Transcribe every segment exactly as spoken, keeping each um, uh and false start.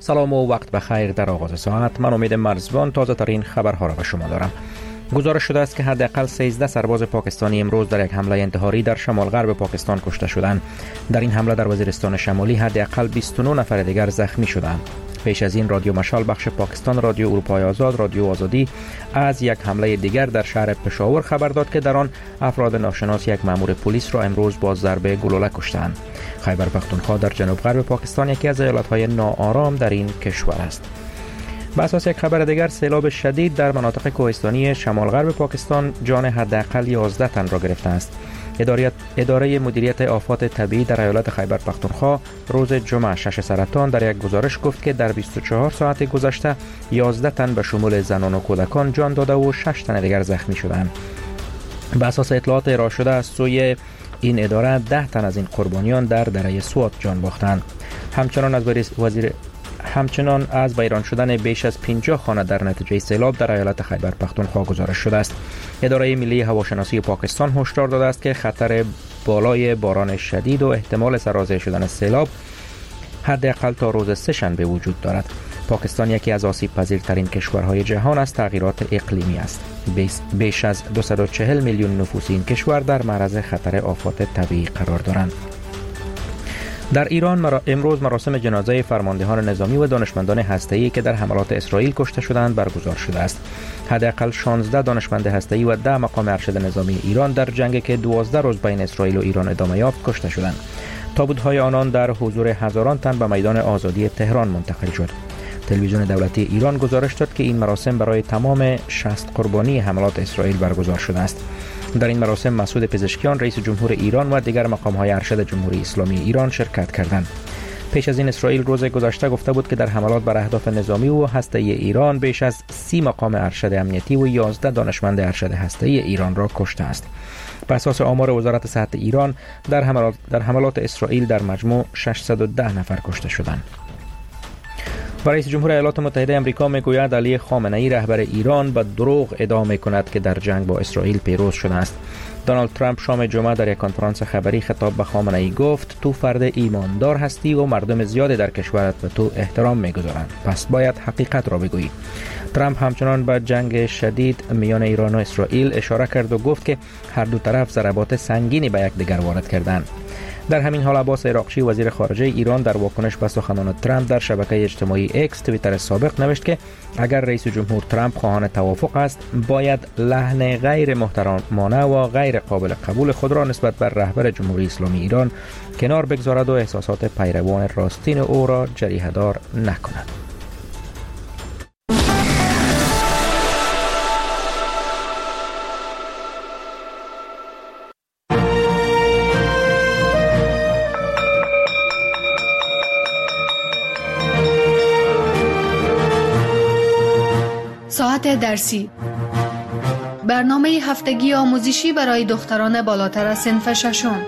سلام و وقت بخیر. در آغاز ساعت من امید مرزبان تازه ترین خبرها را به شما دارم. گزارش شده است که حداقل سیزده سرباز پاکستانی امروز در یک حمله انتحاری در شمال غرب پاکستان کشته شدند. در این حمله در وزیرستان شمالی حداقل بیست و نه نفر دیگر زخمی شدند. پیش از این رادیو مشال بخش پاکستان رادیو اروپای آزاد رادیو آزادی از یک حمله دیگر در شهر پشاور خبر داد که در آن افراد ناشناس یک مأمور پلیس را امروز با ضربه گلوله کشتند. خیبر پختونخوا در جنوب غرب پاکستان یکی از ایالت‌های ناآرام در این کشور است. به اساس یک خبر دیگر سیلاب شدید در مناطق کوهستانی شمال غرب پاکستان جان حداقل یازده تن را گرفته است. اداره اداره مدیریت آفات طبیعی در ایالت خیبر پختونخوا روز جمعه شش سرطان در یک گزارش گفت که در بیست و چهار ساعت گذشته یازده تن به شمول زنان و کودکان جان داده و شش تن دیگر زخمی شدند. به اساس اطلاعات ارائه شده از سوی این اداره ده تن از این قربانیان در دره سوات جان باختند. همچنان از وزیر همچنان از ویران شدن بیش از پنجاه خانه در نتیجه سیلاب در ایالت خیبر پختونخوا گزارش شده است. اداره ملی هواشناسی پاکستان هشدار داده است که خطر بالای باران شدید و احتمال سرازیر شدن سیلاب حداقل تا روز سه شنبه وجود دارد. پاکستان یکی از آسیب پذیرترین کشورهای جهان از تغییرات اقلیمی است. بیش از دویست و چهل میلیون نفوس این کشور در معرض خطر آفات طبیعی قرار دارند. در ایران مرا... امروز مراسم جنازه فرماندهان نظامی و دانشمندان هسته‌ای که در حملات اسرائیل کشته شدند برگزار شده است. حداقل شانزده دانشمند هسته‌ای و ده مقام ارشد نظامی ایران در جنگی که دوازده روز بین اسرائیل و ایران ادامه یافت کشته شدند. تابوت‌های آنان در حضور هزاران تن به میدان آزادی تهران منتقل شد. تلویزیون دولتی ایران گزارش داد که این مراسم برای تمام شصت قربانی حملات اسرائیل برگزار شده است. در این مراسم مسعود پزشکیان رئیس جمهور ایران و دیگر مقام‌های ارشد جمهوری اسلامی ایران شرکت کردند. پیش از این اسرائیل روز گذشته گفته بود که در حملات بر اهداف نظامی و هسته‌ای ایران بیش از سی مقام ارشد امنیتی و یازده دانشمند ارشد هسته‌ای ایران را کشته است. بر اساس آمار وزارت صحت ایران در حملات در حملات اسرائیل در مجموع ششصد و ده نفر کشته شدند. رئیس جمهور ایالات متحده آمریکا میگوید علی خامنه‌ای رهبر ایران به دروغ ادعا می‌کند که در جنگ با اسرائیل پیروز شده است. دونالد ترامپ شام جمعه در یک کنفرانس خبری خطاب به خامنه‌ای گفت تو فرد ایماندار هستی و مردم زیادی در کشورت به تو احترام می‌گذارند، پس باید حقیقت را بگویی. ترامپ همچنان به جنگ شدید میان ایران و اسرائیل اشاره کرد و گفت که هر دو طرف ضربات سنگینی به یکدیگر وارد کردند. در همین حال عباس عراقچی وزیر خارجه ایران در واکنش به سخنان ترامپ در شبکه اجتماعی اکس توییتر سابق نوشت که اگر رئیس جمهور ترامپ خواهان توافق است باید لحن غیر محترمانه و غیر قابل قبول خود را نسبت بر رهبر جمهوری اسلامی ایران کنار بگذارد و احساسات پیروان راستین او را جریحه‌دار نکند. ساعت درسی، برنامه هفتگی آموزشی برای دختران بالاتر از صنف ششم.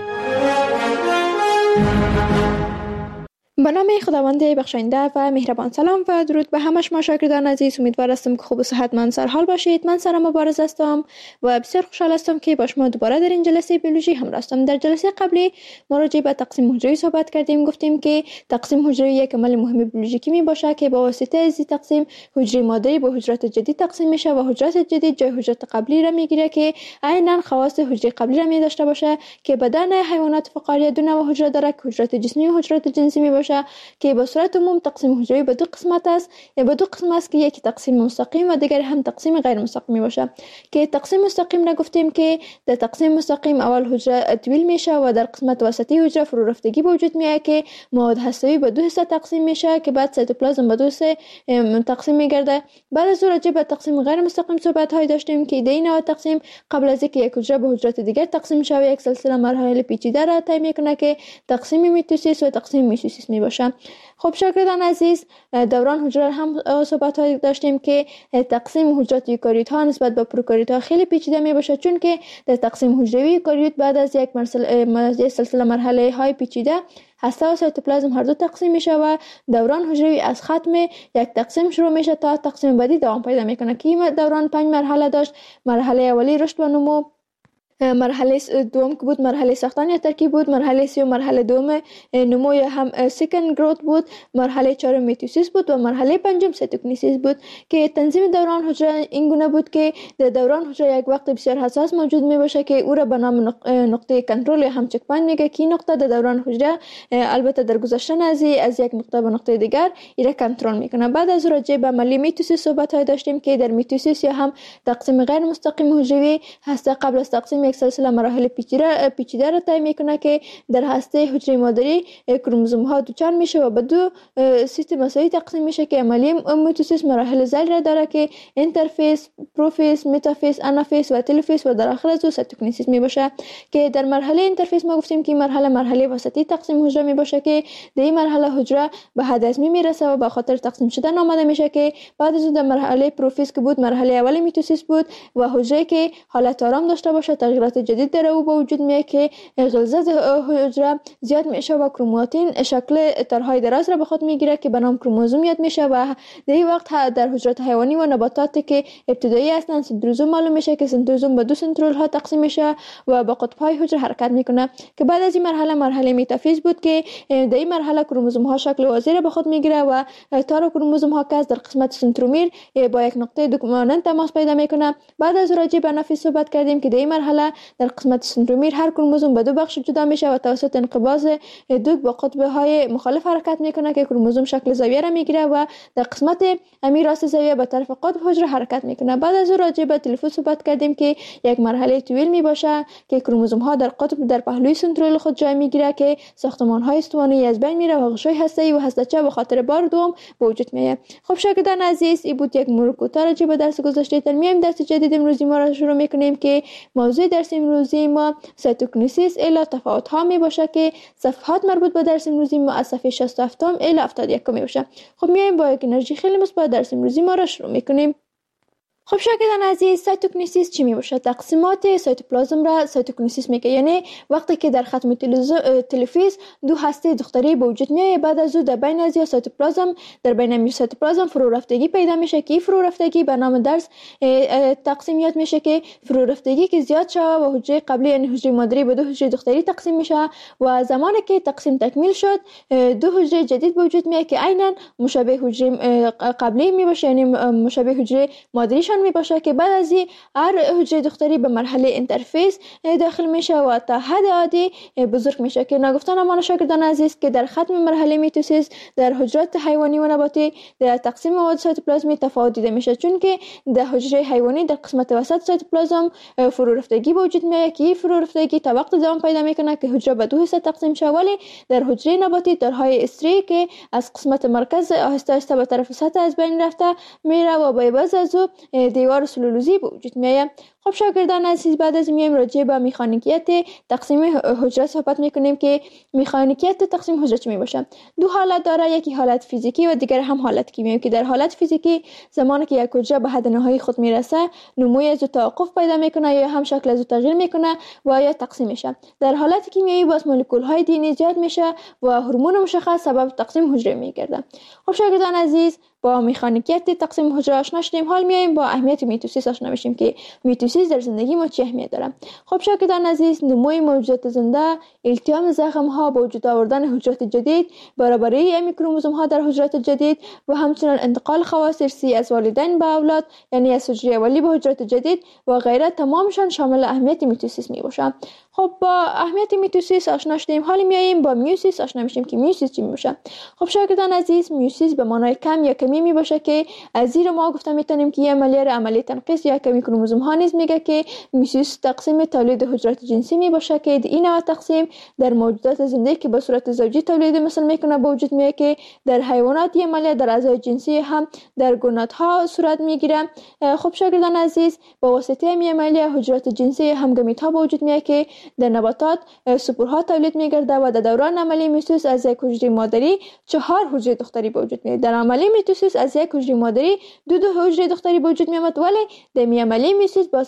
به نام خداوند بخشاینده و مهربان. سلام و درود به همه شما شاگردان عزیز. امیدوار هستم که خوب و صحتمند سر حال باشید. من سارا مبارز هستم و بسیار خوشحال هستم که با شما دوباره در این جلسه بیولوژی همراه هستم. در جلسه قبلی ما راجع به تقسیم حجروی صحبت کردیم. گفتیم که تقسیم حجروی یک عمل مهم بیولوژیکی می باشه که با واسطه از تقسیم حجره مادری به حجرات جدید تقسیم میشه و حجرات جدید جای حجرات قبلی را میگیره که عیناً خواص حجره قبلی را می داشته باشه که بدن حیوانات فقاریه دو نوع حجره داره که حجرات جسمی و حجرات جنسی می باشه که به صورت عموم تقسیم حجروی به دو قسمت است. یا به دو قسم است که یکی تقسیم مستقیم و دیگر هم تقسیم غیر مستقیم باشه. که تقسیم مستقیم را گفتیم که در تقسیم مستقیم اول حجره طویل میشه و در قسمت وسطی حجره فرو رفتگی به وجود میاد که مواد هسته‌ای به دو حصه تقسیم میشه که بعد سایتوپلازم به دو حصه تقسیم میگرده. بعد از اون راجع به تقسیم غیر مستقیم صحبت های داشتیم که ایده نوع تقسیم قبل از اینکه یک حجره به حجرات دیگر تقسیم شه یک سلسله مراحل پیچیده را طی میکنه که تقسیم میتوسیس و تقسیم میسوسیس میباشه. خب شاگردان عزیز، دوران حجره هم صحبت های داشتیم که تقسیم حجرات یوکاریوت ها نسبت به پروکاریوت ها خیلی پیچیده می باشه، چون که در تقسیم حجروی یوکاریوت بعد از یک مرحله سلسله مرحله های پیچیده هسته و سایتوپلازم هر دو تقسیم میشه و دوران حجروی از ختم یک تقسیم شروع میشه تا تقسیم بعدی دوام پیدا میکنه که این دوران پنج مرحله داشت. مرحله اولی رشد و نمو، مرحله دوم که بود مرحله ساختن یا ترکیب بود، مرحله سوم مرحله دوم نمو یا هم سکند گروت بود، مرحله چهارم میتوسیس بود و مرحله پنجم سایتوکینیسیس بود که تنظیم دوران حجره این گونه بود که در دوران حجره یک وقت بسیار حساس موجود می باشه که او را به نام نقطه کنترل یا هم چک پوینت میگه که این نقطه در دوران حجره البته در گذشتن از از یک نقطه به نقطه دیگر ایره کنترل میکنه. بعد از راجع به عملی میتوسیس صحبت های داشتیم که در میتوسیس یا هم تقسیم غیر مستقیم حجروی هسته قبل از تقسیم یک سلسله مراحل پیچیده پیچیده را طی میکنه که در هسته حجره مادری کروموزوم ها دوچار میشه و به دو سیستم مساوی تقسیم میشه که عملی میتوسیس مراحل ذیل را داره که اینترفیس، پروفیس، متافیس، آنافیس و تلوفیس و در آخر از او سایتوکینیسیس می باشه که در مرحله اینترفیس ما گفتیم که مرحله مرحله وسطی تقسیم حجره می باشه که در این مرحله حجره به حد هضمی میرسه و به خاطر تقسیم شدن آمده میشه که بعد از اون در مرحله پروفیس که بود مرحله اول میتوسیس بود و حجره که حالت آرام داشته باشه تغییرات جدید در او به وجود میاد که غلظت حجره زیاد میشه و کروماتین شکل تارهای دراز را به خود میگیره که به نام کروموزوم یاد میشه و در این وقت در حجرات حیوانی و نباتاتی که ابتدایی هستند سنتروزوم معلوم میشه که سنتروزوم به دو سنترول ها تقسیم میشه و با قطب های حجره حرکت میکنه که بعد از این مرحله مرحله متافیز بود که در این مرحله کروموزوم ها شکل وازی را به خود میگیره و تار کروموزوم ها که در قسمت سنترومیر با یک نقطه دوماننت تماس پیدا میکنه. بعد از راجع به آنافیز صحبت کردیم که در این مرحله در قسمت سنترومیر هر کروموزوم به دو بخش جدا میشه و توسط انقباض دوگ با قطب های مخالف حرکت میکنه که کروموزوم شکل زاویه را میگیره و در قسمت امیر راست زاویه به طرف قطب حجره حرکت میکنه. بعد از اون راجع به تلفوز صحبت کردیم که یک مرحله طویل می باشه که کروموزوم ها در قطب در پهلوی سنترول خود جای میگیره که ساختمان های استوانه‌ای از بین میره و غشای هسته‌ای و هسته‌چه به خاطر بار دوم به وجود میاد. خب شاگردان عزیز این بود یک مرور کوتاه راجع به درس گذشته. در میایم درس جدید امروزی ما را شروع میکنیم که موضوع درس امروزی ما سایتوکینیسیس الی تفاوت ها می باشه که صفحات مربوط به درس امروزی ما از صفحه شصت و هفت الی هفتاد و یک می باشه. خب میایم با یک انرژی خیلی مثبت درس امروزی ما را شروع میکنیم. خب شاگردان عزیز سایتوکینیسیس چی می باشه؟ تقسیمات سایتوپلازم را سایتوکینیسیس میگه، یعنی وقتی که در ختم تلفیز دو هسته دختری به وجود میاد بعد از او در بین از یا سایتوپلازم در بین سایتوپلازم فرو رفتگی پیدا میشه که فرو رفتگی به نام درس تقسیم یاد میشه که فرو رفتگی که زیاد شوه و حجره قبلی یعنی حجره مادری به دو حجره دختری تقسیم میشه و زمانی که تقسیم تکمیل شد دو حجره جدید به وجود میاد که عیناً مشابه حجره قبلی می باشه، یعنی مشابه حجره مادریشان می باشه که بعد از این هر حجره دختری به مرحله اینترفیس داخل میشه و تا حد عادی بزرگ میشه که نگفتن امان شاگردان عزیز که در ختم مرحله میتوسیس در حجرات حیوانی و نباتی در تقسیم مواد سایتوپلازمی تفاوت دیده میشه، چون که در حجره حیوانی در قسمت وسط سایتوپلازم فرو رفتگی به وجود میاد که فرو رفتگی تا وقت دوام پیدا میکنه که حجره به دو حصه تقسیم شه، ولی در حجره نباتی تارهای استری که از قسمت مرکز آهسته آهسته به طرف سطح از بین رفته میره و با عوض از او دیوار سلولوزی به وجود میاد. خب شاگردان عزیز بعد از میایم راجع به مکانیکیت تقسیم حجره صحبت میکنیم که مکانیکیت تقسیم حجره چی میباشه؟ دو حالت داره، یکی حالت فیزیکی و دیگر هم حالت کیمیایی که در حالت فیزیکی زمانی که یک حجره به حد نهایی خود میرسه نموی از توقف پیدا میکنه یا هم شکل از تغییر میکنه و یا تقسیم میشه. در حالت کیمیایی باز مولکول های دی ان ای زیاد میشه و هورمون مشخص سبب تقسیم حجره میگرده. خب شاگردان عزیز با مکانیکیت تقسیم حجره آشنا شدیم، حال میایم با اهمیت میتوسیس آشنا بشیم که میتوسیس در زندگی ما چه اهمیت داره. خب شاگردان عزیز نموی موجودات زنده، التیام زخم ها، با وجود آوردن حجرات جدید، برابری امی کروموزوم ها در حجرات جدید و همچنین انتقال خواص ارثی از والدین به اولاد یعنی از حجره اولی به حجرات جدید و غیره تمامشان شامل اهمیت میتوسیس میباشه. خب با اهمیت میتوسیس آشنا شدیم، حال میایم با میوسیس آشنا میشیم که میوسیس چی میباشه. خب شاگردان عزیز میوسیس به معنای کم یا کمی می باشه که از زیر ما گفتم میتونیم که یه عملیه را عملیه تنقیص یا کمی کروموزوم ها نیز میگه که میوسیس تقسیم تولید حجرات جنسی می باشه که این نوع تقسیم در موجودات زنده که به صورت زوجی تولید مثل میکنه به وجود میاد که در حیوانات یه عملیه در اعضای جنسی هم در گونات ها صورت میگیره. خب شاگردان عزیز با واسطه می عملیه حجرات جنسی هم گمیت ها به وجود میاد که در نباتات سپورها تولید میگرده و در دوران عملیه میوسیس از یک حجره مادری چهار حجره دختری به وجود میاد. در عملیه میوسیس از یک حجره مادری دو دو حجره دختری به وجود میاد، ولی در عملیه میوسیس باز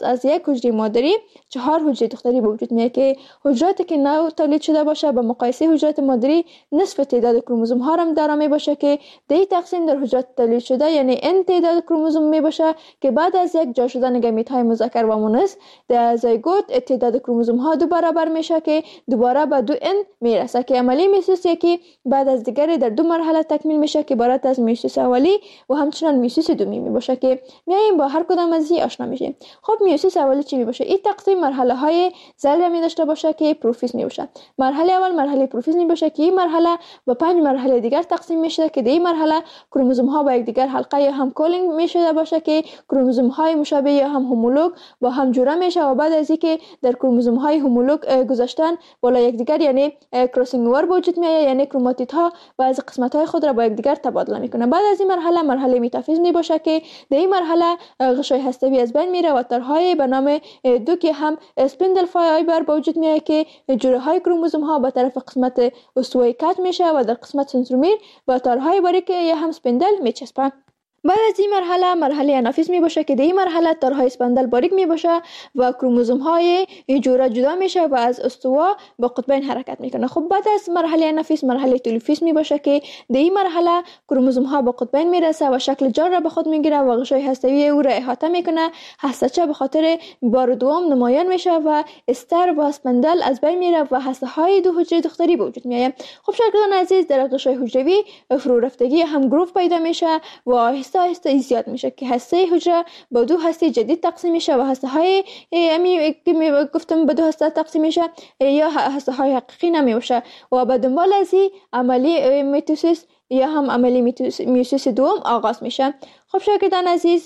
باز از یک حجره مادری چهار حجره دختری به وجود میاد که حجراتی که نو تولید شده باشه به مقایسه حجرات مادری نصف تعداد کروموزوم ها هم دارا می باشه که دی تقسیم در حجرات تولید شده یعنی ان تعداد کروموزوم می باشه که بعد از یک جا شدن گمیت های مذکر و مؤنث در زایگوت تعداد کروموزوم ها دو برابر میشه که دوباره به دو ان میرسه که عملی میوسیس یکی بعد از دیگری در دو مرحله تکمیل میشه که عبارت از میوسیس اولی و همچنین میوسیس دومی می باشه که میایم با هر کدام از این آشنا میشیم. خب میوسیس اولی چی می باشه؟ این تقسیم مرحله های ذره می داشته باشه که پروفیز می باشه. مرحله اول مرحله پروفیز می باشه که این مرحله به پنج مرحله دیگر تقسیم میشه که در این مرحله کروموزوم ها با یکدیگر حلقه یا هم کولینگ میشه باشه که کروموزوم های مشابه یا هم هومولوگ با هم جوره میشه و بعد از اینکه در کروموزوم های هومولوگ گذاشتن بالا یکدیگر یعنی کراسینگ اوور وجود میاد یعنی کروماتید ها و از قسمت های خود را با یکدیگر تبادله میکنه. بعد از این مرحله مرحله متافیز می باشه که در این مرحله غشای هسته‌ای از بین میره و تارهای به نام دو که هم اسپندل فایبر وجود میاد که جوره های کروموزوم ها به طرف قسمت استوایی کات میشه و در قسمت سنترومیر با تارهای باریک یا هم اسپندل میچسبه. بعد از این مرحله مرحله انافیز می باشه که در این مرحله تارهای اسپندل باریک می باشه و کروموزوم های جوره جدا میشه و از استوا با قطبین حرکت میکنه. خب بعد از مرحله انافیز مرحله تلوفیز می باشه که در این مرحله کروموزوم ها با قطبین میرسه و شکل جار را به خود میگیره و غشای هسته‌ای او را احاطه میکنه. هسته‌چه به خاطر بار دوم نمایان میشه و استر و اسپندل از بین میره و هسته های دو حجره دختری به وجود میاد. خب شاگردان عزیز در غشای حجروی فرو رفتگی هم گروف پیدا میشه و آهسته آهسته زیاد میشه که هسته حجره با دو هسته جدید تقسیم میشه و هسته های امی که می گفتم به دو هسته تقسیم میشه یا هسته های حقیقی نمیشه و به دنبال از این عملی میتوسیس یا هم عملی میوسیس دوم آغاز میشه. خب شاگردان عزیز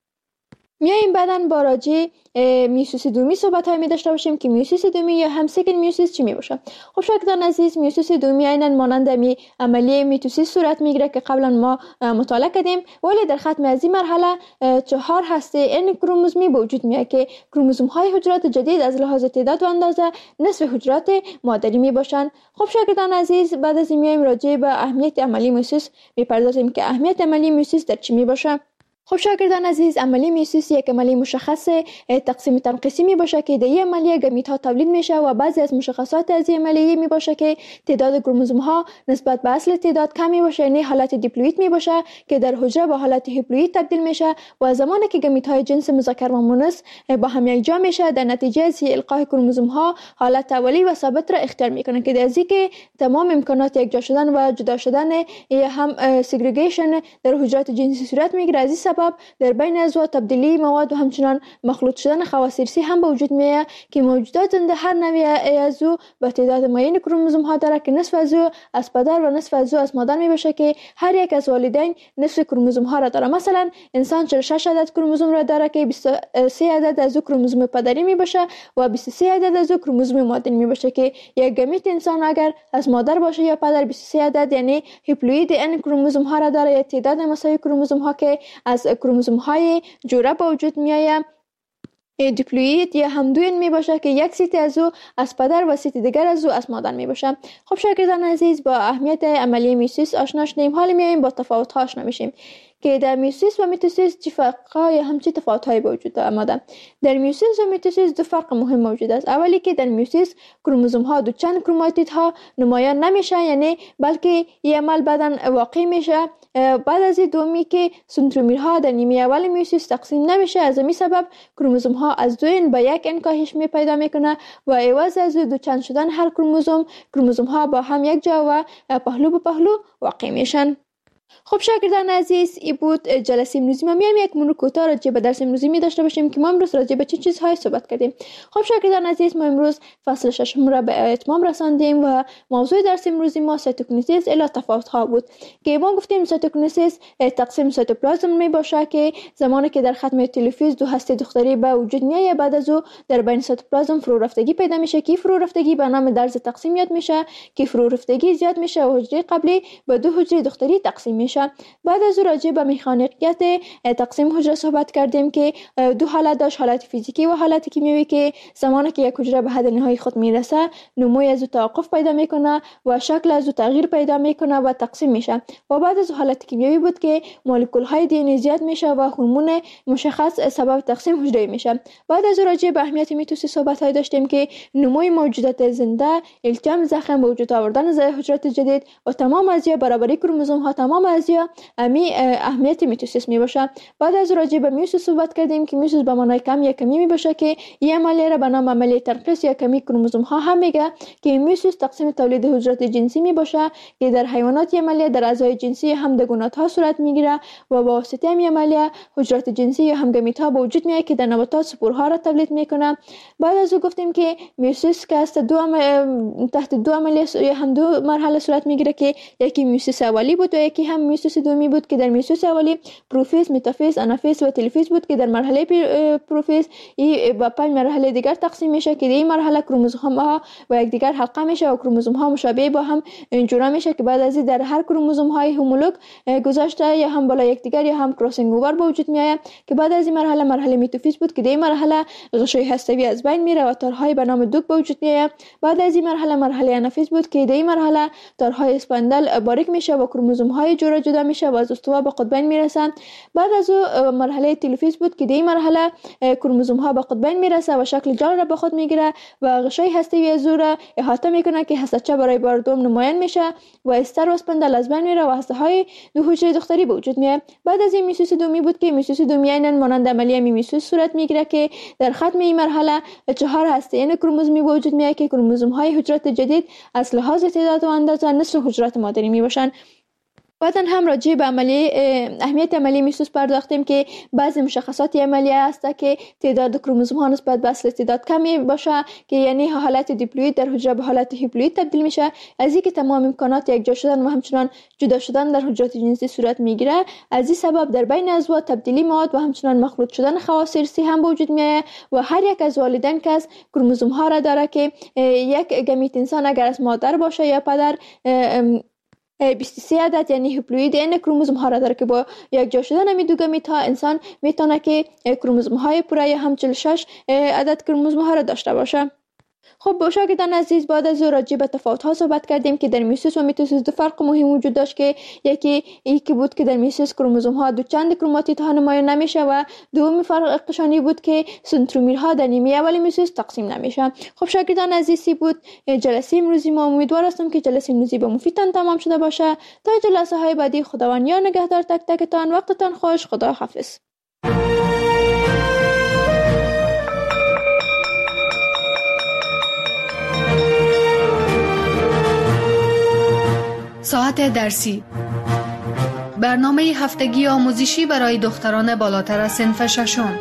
میایم بعداً با راجع میوسیس دومی صحبت های می داشته باشیم که میوسیس دومی یا هم سکند میوسیس چی می باشه. خب شاگردان عزیز میوسیس دومی عیناً مانند می عملیه میتوسیس صورت میگیره که قبلا ما مطالعه کردیم ولی در ختم از این مرحله چهار هسته ان کروموزومی به وجود میاد که کروموزوم های حجرات جدید از لحاظ تعداد و اندازه نصف حجرات مادری می باشن. خب شاگردان عزیز بعد از این میایم راجع به اهمیت عملی میوسیس میپردازیم که اهمیت عملی میوسیس در چی می باشه. خب شاگردان عزیز عملی میوسیس یک عملی مشخص تقسیم تنقیصی می باشه که در این عملیه گمیت ها تولید میشه و بعضی از مشخصات از این عملیه می باشه که تعداد کروموزوم ها نسبت به اصل تعداد کم می باشه یعنی حالت دیپلوید می باشه که در حجره به حالت هیپلوید تبدیل میشه و زمانی که گمیت های جنس مذکر و مؤنث با هم یکجا میشه در نتیجه از القای کروموزوم ها حالت اولی و ثابت را اختیار میکنه که در ازی که تمام امکانات یکجا شدن و جدا شدن یا هم سگریگیشن در حجرات جنسی صورت میگیره. از این در بین ازوا تبدیلی مواد و همچنان مخلوط شدن خواص ارثی هم به وجود میاد که موجودات زنده هر نوع ازو به تعداد معین کروموزوم ها داره که نصف ازو از پدر و نصف ازو از مادر می باشه که هر یک از والدین نصف کروموزوم ها را داره. مثلا انسان چهل و شش عدد کروموزوم را داره که بیست و سه عدد ازو کروموزوم پدری می باشه و بیست و سه عدد ازو کروموزوم مادری می باشه که یک گمیت انسان اگر از مادر باشه یا پدر بیست و سه عدد یعنی هیپلوید ان کروموزوم ها را داره یا تعداد مساوی کروموزوم ها که از کروموزوم های جوره با وجود میآید. دیپلوید یا هم دوین می باشه که یک سیت از او از پدر و سیت دیگر از او از مادر می باشه. خب شاگردان عزیز با اهمیت عملی میوسیس آشنا شدیم. حالا میایم با تفاوت ها آشنا میشیم که در میوسیس و میتوسیس چه فرق‌ها یا همچی تفاوت‌هایی وجود دارد. در میوسیس و میتوسیس دو فرق مهم موجود است. اولی که در میوسیس کروموزوم ها دو چند کروماتیدها نمایان نمیشه یعنی بلکه این عمل بعداً واقع میشه. بعد از این دومی که سنترومیرها در نیمه اول میوسیس تقسیم نمیشه از این سبب کروموزوم ها از دو ان به یک ان کاهش می پیدا میکنه و عوض از دو چند شدن هر کروموزوم کروموزوم ها با هم یک جا و پهلو به پهلو واقع میشن. خب شاگردان عزیز این بود جلسه امروزی ما. میایم یک مرور کوتاه راجع به درس امروزی می داشته باشیم که ما امروز راجع به چه چیزهای صحبت کردیم. خب شاگردان عزیز ما امروز فصل ششم را به اتمام رساندیم و موضوع درس امروزی ما سایتوکینیزیس الی تفاوت ها بود که ما گفتیم سایتوکینیزیس تقسیم سایتوپلازم می باشه که زمانی که در ختم تلوفیز دو هسته دختری به وجود میاد بعد از او در بین سایتوپلازم فرو رفتگی پیدا میشه که فرو رفتگی به نام درز تقسیم یاد میشه که فرو رفتگی زیاد میشه و حجره قبلی به دو حجره دختری تقسیم میشه. بعد از راجع به مکانیکیت تقسیم حجره صحبت کردیم که دو حالت داشت، حالت فیزیکی و حالت کیمیایی، که زمانی که یک حجره به حد نهایی خود میرسه نموی از توقف پیدا میکنه و شکل از تغییر پیدا میکنه و تقسیم میشه. و بعد از حالت کیمیایی بود که مولکول های دی ان ای زیاد میشه و هورمون مشخص سبب تقسیم حجره میشه. بعد از راجع به اهمیت میتوسیس صحبت های داشتیم که نموی موجودات زنده، التیام زخم، به وجود آوردن حجرات جدید و تمام ازیا برابری کروموزوم ها، تمام ازیا امی اهمیت میتوسیس می باشه. بعد از راجع به میوسیس صحبت کردیم که میوسیس به معنای کم یا کمی می باشه که این عملیه را به نام عملیه تنقیص یا کمی کروموزوم ها هم میگه، که میوسیس تقسیم تولید حجرات جنسی می باشه که در حیوانات عملیه در اعضای جنسی همدگونات ها صورت میگیره و با واسطه این عملیه حجرات جنسی یا همگامیت ها به وجود میاد که در نباتات سپورها را تولید میکنه. بعد از او گفتیم که میوسیس که است دو عم... تحت دو عملیه یا هم دو مرحله صورت میگیره که یکی میوسیس اولی بود و یکی هم میوسیس دومی بود، که در میوسیس اولی پروفیز، متافیز، آنافیز و تلفیز بود، که در مرحله پروفیز این با پنج مرحله دیگر تقسیم میشه که در این مرحله کروموزوم ها و یک دیگر حلقه میشه و کروموزوم ها مشابه با هم جورا میشه، که بعد از این در هر کروموزوم های هومولوگ گذاشته یا هم بالا یک دیگر یا هم کراسینگ اوور به وجود میاد، که بعد از این مرحله مرحله میتافیز بود که در این مرحله غشای هسته‌ای از بین میره و تارهای به نام دوک به وجود میاد. بعد از این مرحله مرحله آنافیز بود که در این مرحله تارهای اسپاندل باریک میشه و کروموزوم های جدا جدا میشه و از استوا به قطبین میرسن. بعد از او مرحله تلفیز بود که در این مرحله کروموزوم ها به قطبین میرسه و شکل جال را به خود میگیره و غشای هسته‌ای از او را احاطه میکنه که هسته‌چه برای بار دوم نمایان میشه و استر و اسپاندل از بین میره و هسته های دو حجره دختری به وجود میاد. بعد از این میوسیس دومی بود که میوسیس دومی عیناً مانند عملیه میوسیس صورت میگیره که در ختم این مرحله چهار هسته این کروموزومی به وجود میاد که کروموزوم های حجرات جدید از لحاظ تعداد و اندازه نصف حجرات مادری می باشند. بعدن هم راجع به عملیه اهمیت عملیه میوسیس پرداختیم که بعضی مشخصات عملیه است که تعداد کروموزوم ها نسبت به اصل تعداد کمی باشه، که یعنی حالت دیپلوید در حجره به حالت هیپلوید تبدیل میشه، از اینکه تمام امکانات یک جا شدن و همچنان جدا شدن در حجرات جنسی صورت میگیره. از این سبب در بین اعضا تبدیلی مواد و همچنان مخلوط شدن خواص ارثی هم به وجود میاد و هر یک از والدین که از کروموزوم ها را داره که یک گمیت انسان اگر از مادر باشه یا پدر بیست و سه عدد یعنی هیپلوید این کروموزوم ها را داره، که با یک جا شدن می دو گمیت ها انسان میتونه که کروموزوم های پوره یا هم چهل و شش عدد کروموزوم ها را داشته باشه. خب با شاگردان عزیز، بعد از راجع به تفاوت ها صحبت کردیم که در میوسیس و میتوسیس دو فرق مهم وجود داشت، که یکی یکی بود که در میوسیس کروموزوم ها دو چند کروماتید ها نمایان نمیشه و دومی فرقشانی بود که سنترومرها در نیمه اول میوسیس تقسیم نمیشه. خب شاگردان عزیزی بود جلسه امروزی ما، امیدوار هستم که جلسه امروزی به مفیدتان تمام شده باشه. تا جلسه های بعدی خداوند یار نگهدار تک تکتان. وقتتان خوش. خدا حافظ. ساعت درسی، برنامه هفتگی آموزشی برای دختران بالاتر از صنف ششم.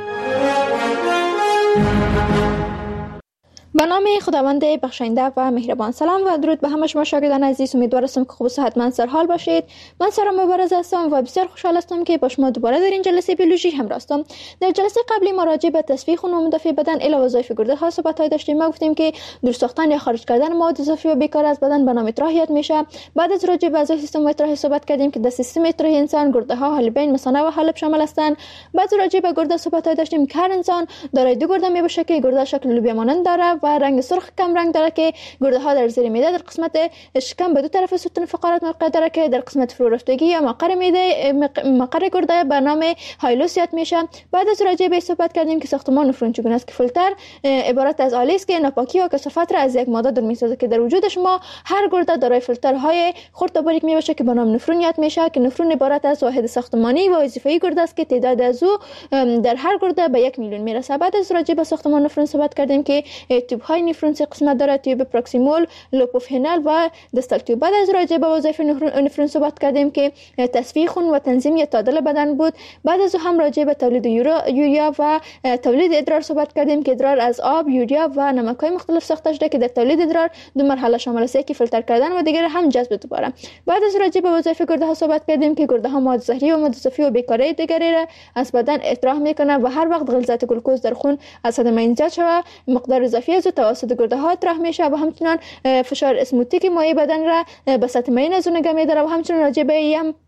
به نام خداوند بخشنده و مهربان. سلام و درود به همه شما شاگردان عزیز. امیدوار هستم که خوب و صحتمند سر حال باشید. من سارا مبارز هستم و بسیار خوشحال هستم که با شما دوباره در این جلسه بیولوژی همراه هستم. در جلسه قبلی ما راجع به تصفیه خون و مدافع بدن الی وظایف گرده ها صحبت داشتیم. ما گفتیم که دور ساختن یا خارج کردن مواد اضافی و بیکار از بدن به نام اطراحیت میشه. بعد از راجع به اعضای سیستم اطراحی صحبت کردیم که در سیستم اطراحی انسان گرده ها، حالبین، مثانه و حالب شامل هستند. بعد راجع به گرده صحبت داشتیم که هر انسان دارای دو گرده می باشه که گرده شکل لوبیا مانند داره و رنگ سرخ کم رنگ داره که گرده ها در زیر معده در قسمت شکم به دو طرف ستون فقرات موقع داره که در قسمت فرو رفتگی یا مقر معده مقر گرده به نام هایلوس یاد میشه. بعد از راجع به صحبت کردیم که ساختمان نفرون چگونه است، که فیلتر عبارت از آلی است که ناپاکی و کثافت را از یک ماده دور میسازه، که در وجود شما هر گرده دارای فیلترهای خرد و باریک میباشه که به نام نفرون یاد میشه، که نفرون عبارت از واحد ساختمانی و وظیفه‌ای گرده است که تعداد از او در هر گرده به یک میلیون میرسه. بعد از راجع به ساختمان نفرون صحبت کردیم که تیوب های نفرون سه قسمت داره: تیوب پروکسیمال، لوپوفینال و دستال تیوب. بعد از راجع به وظایف نفرون صحبت کردیم که تصفیه خون و تنظیم یا تعادل بدن بود. بعد از هم راجع به تولید یوریا و تولید ادرار صحبت کردیم که ادرار از آب، یوریا و نمک‌های مختلف ساخته شده که در تولید ادرار دو مرحله شامل است: یکی فیلتر کردن و دیگر هم جذب دوباره. بعد از راجع به وظایف گرده ها صحبت کردیم که گرده ها مواد زهری و مواد اضافی و بیکاری دیگری را از بدن اطراح میکنه و هر وقت غلظت گلوکوز در خون از حد معین زیاد شود مقدار اضافی از توسط گرده ها اطراح میشه و همچنان فشار اسموتیک مایع بدن را به سطح معین از اون نگه میداره و همچنان راجع به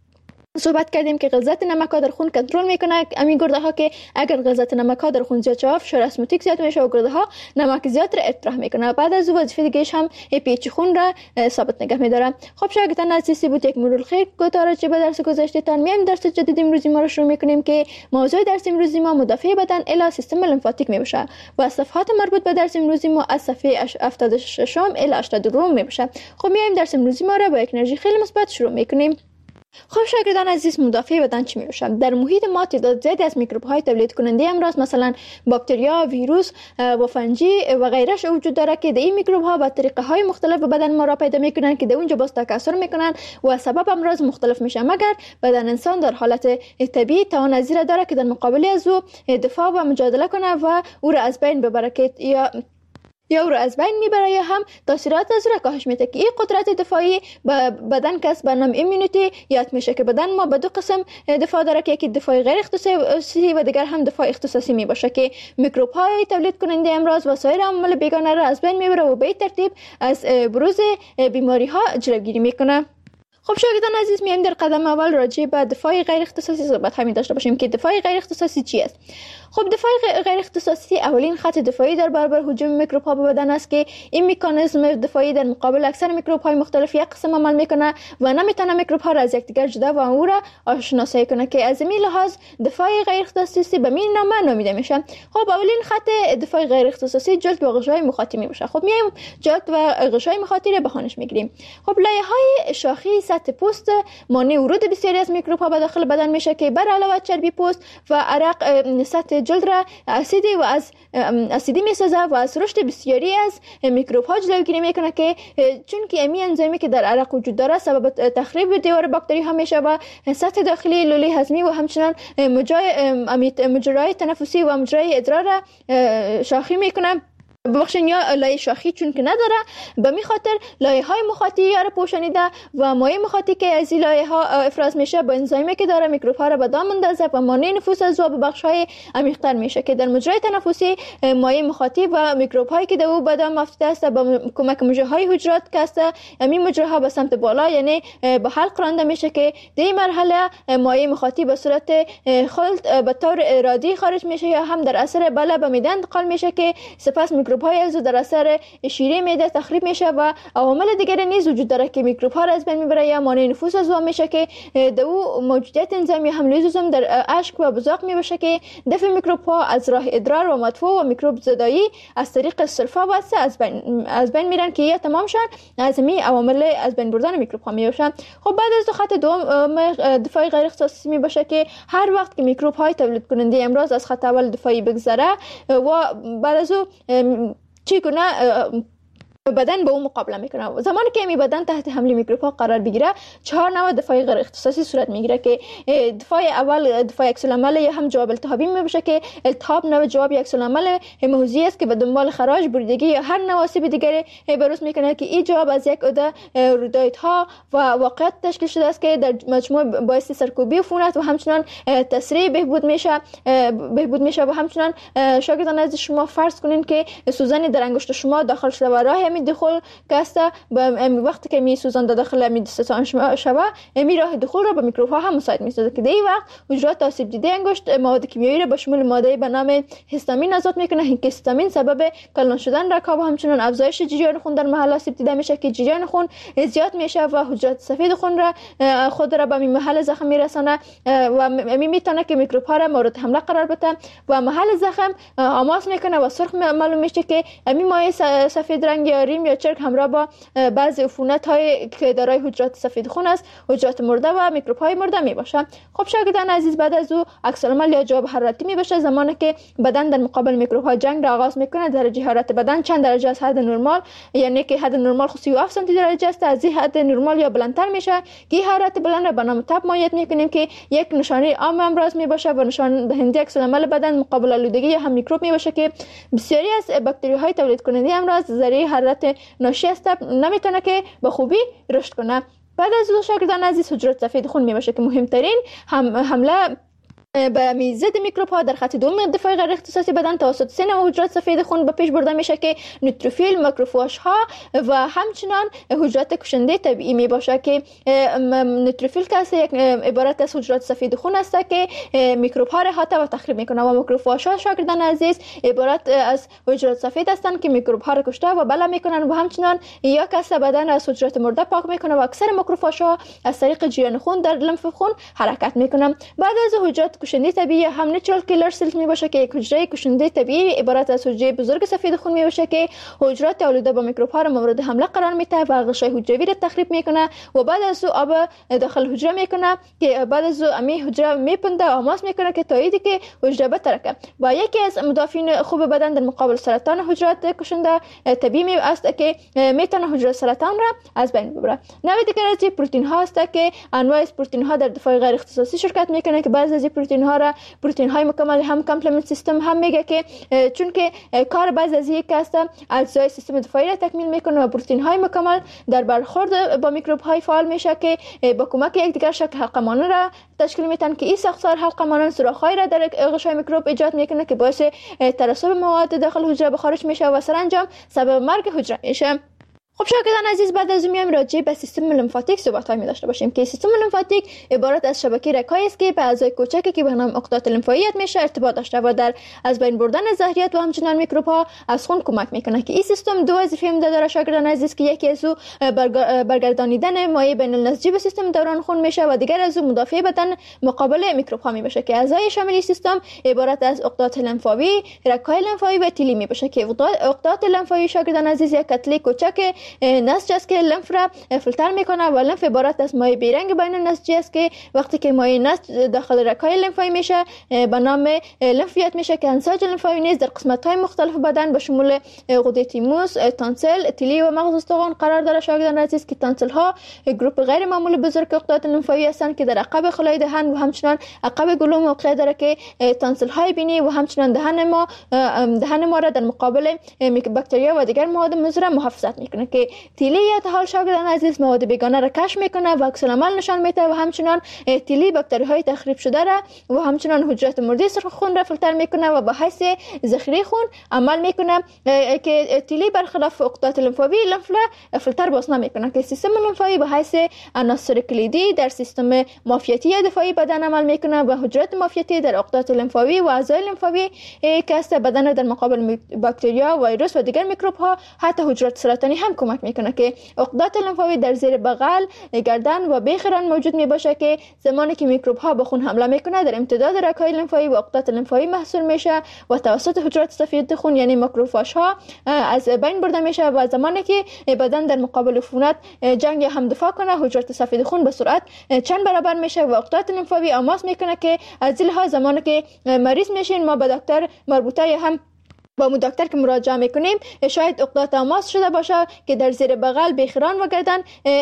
صحبت کردیم که غلظت نمک ها در خون کنترل میکنه. همین گرده ها که اگر غلظت نمک ها در خون زیاد شود فشار اسموتیک زیاد میشه و گرده ها نمک زیاد را اطراح میکنه. بعد از او وظیفه دیگه‌اش هم پیچ خون را ثابت نگه میداره. خب شاگردان عزیزی بود یک مرور خیر گزارش به درس گذشته تان. میایم درس جدید امروزی ما رو شروع میکنیم که موضوع درس امروزی ما مدافع بدن الی سیستم لمفاتیک میباشه و صفحات مربوط به درس امروزی ما از صفحه هفتاد و شش الی هشتاد و دو میباشه. خب میایم درس امروزی ما را با یک انرژی خیلی مثبت شروع میکنیم. خب شاگردان عزیز مدافع بدن چی میشه؟ در محیط ما تعداد زیادی از میکروب های تولید کننده امراض مثلا باکتریا، ویروس و فنجی و غیرش وجود داره که این میکروب ها با طریقه های مختلف به بدن ما را پیدا میکنن که در اونجا باز تکثر میکنن و سبب امراض مختلف میشه، مگر بدن انسان در حالت طبیعی توان از این داره که در مقابل از او دفاع و مجادله کنه و او را از بین ببره که یا یا او را از بین میبره یا هم تاثیرات از را کاهش میده که این قدرت دفاعی به بدن کسب به نام ایمونیتی یاد میشه که بدن ما به دو قسم دفاع داره که یکی دفاع غیر اختصاصی و دیگر هم دفاع اختصاصی میباشه که میکروب های تولید کننده امراض و سایر عوامل بیگانه را از بین میبره و به این ترتیب از بروز بیماری ها جلوگیری میکنه. خب شاگردان عزیز میایم در قدم اول راجع به دفاع غیر اختصاصی صحبت همین داشته باشیم که دفاع غیر اختصاصی چی است. خب دفاع غیر اختصاصی اولین خط دفاعی در برابر هجوم میکروب ها به بدن است که این مکانیزم دفاعی در مقابل اکثر میکروب های مختلف یک قسم عمل میکنه و نمیتونه میکروب ها را از یکدیگر جدا و او را آشناسایی کنه که از این لحاظ دفاع غیر اختصاصی به این نام نامیده میشه. خب اولین خط دفاع غیر اختصاصی جلد و غشای مخاطی میشه. خب میایم جلد و غشای مخاطی را بخونش میگیریم. خب لایه های شاخی سطح پوست مانع ورود بسیاری از میکروب ها به داخل بدن میشه که بر علاوه چربی پوست و عرق سطح جلد را اسیدی و از اسیدی میسازه و از رشد بسیاری از میکروب ها جلوگیری میکنه که چون که امی انزیمی که در عرق وجود داره سبب تخریب دیوار باکتری ها میشه و سطح داخلی لوله هضمی و همچنان مجرای تنفسی و مجرای ادرار را شاخی میکنه. ببخشید یا لایه شاخی چون که نداره به می خاطر لایه های مخاطی یا را پوشانیده و مایع مخاطی که از این لایه ها افراز میشه با انزیمی که داره میکروب ها را به دام اندازه و مانع نفوذ از او به بخش های عمیق‌تر میشه که در مجرای تنفسی مایع مخاطی و میکروب هایی که در او به دام افتاده است با کمک مجره های حجرات که است همین مجره ها به سمت بالا یعنی به حلق رانده میشه که در این مرحله مایع مخاطی به صورت خلط به طور ارادی خارج میشه یا هم در اثر بالا به معده انتقال میشه که سپس میکروب های از در اثر شیره معده تخریب میشه و عوامل دیگری نیز وجود داره که میکروب ها را از بین میبره یا مانع نفوذ از آن میشه که در او موجودیت انزیم یا هم لیزوزوم در اشک و بزاق میباشه که دفع میکروب ها از راه ادرار و مدفوع و میکروب زدایی از طریق سرفه واسه از بین از بین میرن که یا تمام شن از می عوامل از بین بردن میکروب ها میباشن. خب بعد از خط دوم دفاعی غیر اختصاصی میباشه که هر وقت که میکروب های تولید کننده امراض از خط اول دفاعی بگذره و بعد از او چگونه بدن به اون مقابله میکنه. زمانی که می بدن تحت حمله میکروب ها قرار بگیره چهار نوع دفاع غیر اختصاصی صورت میگیره که دفاع اول دفاع عکس العمل یا هم جواب التهابی میباشه که التهاب نوع جواب عکس العمل هموزی است که به دنبال خراش بریدگی یا هر نوع آسیب دیگری بروز میکنه که این جواب از یک عده رودایت‌ها و واقعیت تشکیل شده است که در مجموع باعث سرکوبی عفونت و همچنان تسریع بهبود میشه بهبود میشه و همچنان شاگردان از شما فرض کنین که سوزن در انگشت شما داخل شده و راه می دخول کاسته به وقتی که می سوزان داخل می دستان شوا می راه دخول را به میکروب ها هم مساعد می سازد که در این وقت حجرات آسیب دیده انگشت مواد کیمیایی را به شمول ماده به نام هیستامین آزاد میکنه که هیستامین سبب کلان شدن رکاب و همچنان افزایش جریان خون در محل آسیب دیده میشه که جریان خون زیاد میشه و حجرات سفید خون را خود را به محل زخم میرسانه و می میتونه که میکروب ها را مورد حمله قرار بده و محل زخم آماس میکنه و سرخ معلوم میشه که می مایع سفید رنگ یا ریم یا چرک همراه با بعضی عفونت های که دارای حجرات سفید خون است حجرات مرده و میکروب های مرده می باشه. خب شاگردان عزیز بعد از او عکس العمل یا جواب حرارتی می باشه زمانی که بدن در مقابل میکروب ها جنگ را آغاز میکنه. درجه حرارت بدن چند درجه از حد نرمال یعنی که حد نرمال سی و هفت سانتی درجه است از این حد نرمال یا بلندتر میشه که حرارت بلند را به نام تب مایت میکنیم که یک نشانه عام امراض می باشه و نشان دهنده عکس العمل بدن مقابل آلودگی یا هم میکروب می باشه که بسیاری از باکتری های تولید کننده امراض ذریعه حرارت ناشی از تب نمیتونه که به خوبی رشد کنه. بعد از او شاگردان عزیز حجرات سفید خون می باشه که مهمترین هم حمله به میزد میکروب ها در خط دوم دفاع غیر اختصاصی بدن توسط سه نوع حجرات سفید خون به پیش برده میشه که نوتروفیل، ماکروفاژ ها و همچنان حجرات کشنده طبیعی می باشه که نوتروفیل که یک عبارت از حجرات سفید خون است که میکروب ها را احاطه و تخریب میکنه و ماکروفاژ ها شاگردان عزیز عبارت از حجرات سفید هستند که میکروب ها را کشته و بلا میکنن و همچنان یک کس بدن از حجرات مرده پاک میکنه و اکثر ماکروفاژ ها از طریق جریان خون در لمف خون حرکت میکنن. بعد از حجرات کشنده طبیعی هم نیچرال کیلر سلز می باشه که یک حجره کشنده طبیعی عبارت از حجره بزرگ سفید خون می باشه که حجرات آلوده با میکروب ها را مورد حمله قرار میده و غشای حجروی را تخریب میکنه و بعد از او آب داخل حجره میکنه که بعد از او امی حجره میپنده و آماس میکنه که تاییدی که حجره بترکه و یکی از مدافعین خوب بدن در مقابل سرطان حجرات کشنده طبیعی است که میتونه حجره سرطان را از بین ببره. نوع دیگر از پروتئین ها است که انواع از پروتئین ها در دفاع غیر اختصاصی شرکت میکنه که بعضی از پروتئین ها را پروتئین های مکمل هم کامپلمنت سیستم هم میگه که چون که کار بعضی از یک است اجزای سیستم دفاعی را تکمیل میکنه و پروتئین های مکمل در برخورد با میکروب های فعال میشه که با کمک یکدیگر شکل حلقه مانند را تشکیل میدن که این ساختار حلقه مانند سوراخ‌های را در غشای میکروب ایجاد میکنه که باعث ترسب مواد داخل حجره به خارج میشه و سرانجام سبب مرگ حجره میشه. خب شاگردان عزیز، بعد از میام راجع به سیستم لمفاتیک صحبت‌های می داشته باشیم که سیستم لمفاتیک عبارت از شبکه رگ‌هایی است که به اعضای کوچکی که به نام عقدات لمفاوی میشه ارتباط داشته و در از بین بردن زهریات و همچنان میکروب‌ها از خون کمک میکنه که این سیستم دو وظیفه عمده داره شاگردان عزیز که یکی از او برگردانیدن مایع بین النسجی به سیستم دوران خون میشه و دیگر از او مدافع بدن مقابل میکروب‌ها می باشه که اعضای شامل سیستم عبارت از عقدات لمفاوی، رگ‌های لمفاوی و تیلی می باشه که عقدات لمفاوی شاگردان عزیز یک کتله کوچک نسج است که لمف را فیلتر میکنه و لمف عبارت از مایع بیرنگ بین النسجی است که وقتی که مایع نسج داخل رگ‌های لمفاوی میشه به نام لمفیت میشه که انساج لمفاوی نیز در قسمت‌های مختلف بدن به شمول غده تیموس، تانسل، تیلی و مغز استخوان قرار داره شاگردان عزیز که تانسل ها گروپ غیر معمولی بزرگ عقدات لمفاوی هستند که در عقب خلای دهن و همچنان عقب گلو موقع داره که تانسل های بینی و همچنان دهن ما دهن ما را در مقابل باکتریا و دیگر مواد مضر محافظت میکنه که تیلی حال شاگردان عزیز مواد بیگانه را کشف میکنه و عکس العمل نشان میده و همچنان تیلی باکتری های تخریب شده را و همچنان حجرات مرده سرخ خون را فیلتر میکنه و به حیث ذخیره خون عمل میکنه که تیلی برخلاف عقدات لمفاوی لمف را فیلتر باز نمیکنه که سیستم لمفاوی به حیث عناصر کلیدی در سیستم معافیتی دفاعی بدن عمل میکنه و حجرات معافیتی در عقدات لمفاوی و اعضای لمفاوی که است بدن در مقابل باکتریا، ویروس و دیگر میکروب ها حتی حجرات سرطانی هم کمک میکنه که عقدات لمفاوی در زیر بغل، گردن و بیخران موجود می باشه که زمانی که میکروب ها به خون حمله میکنه در امتداد رگ‌های لمفاوی و عقدات لمفاوی محصول میشه و توسط حجرات سفید خون یعنی ماکروفاژ ها از بین برده میشه و زمانی که بدن در مقابل عفونت جنگ هم دفاع کنه حجرات سفید خون به سرعت چند برابر میشه و عقدات لمفاوی آماس میکنه که از این لحاظ زمانی که مریض میشین ما به دکتر مربوطه هم با مو دکتر که مراجعه میکنیم شاید عقدات آماس شده باشه که در زیر بغل، بیخران و گردن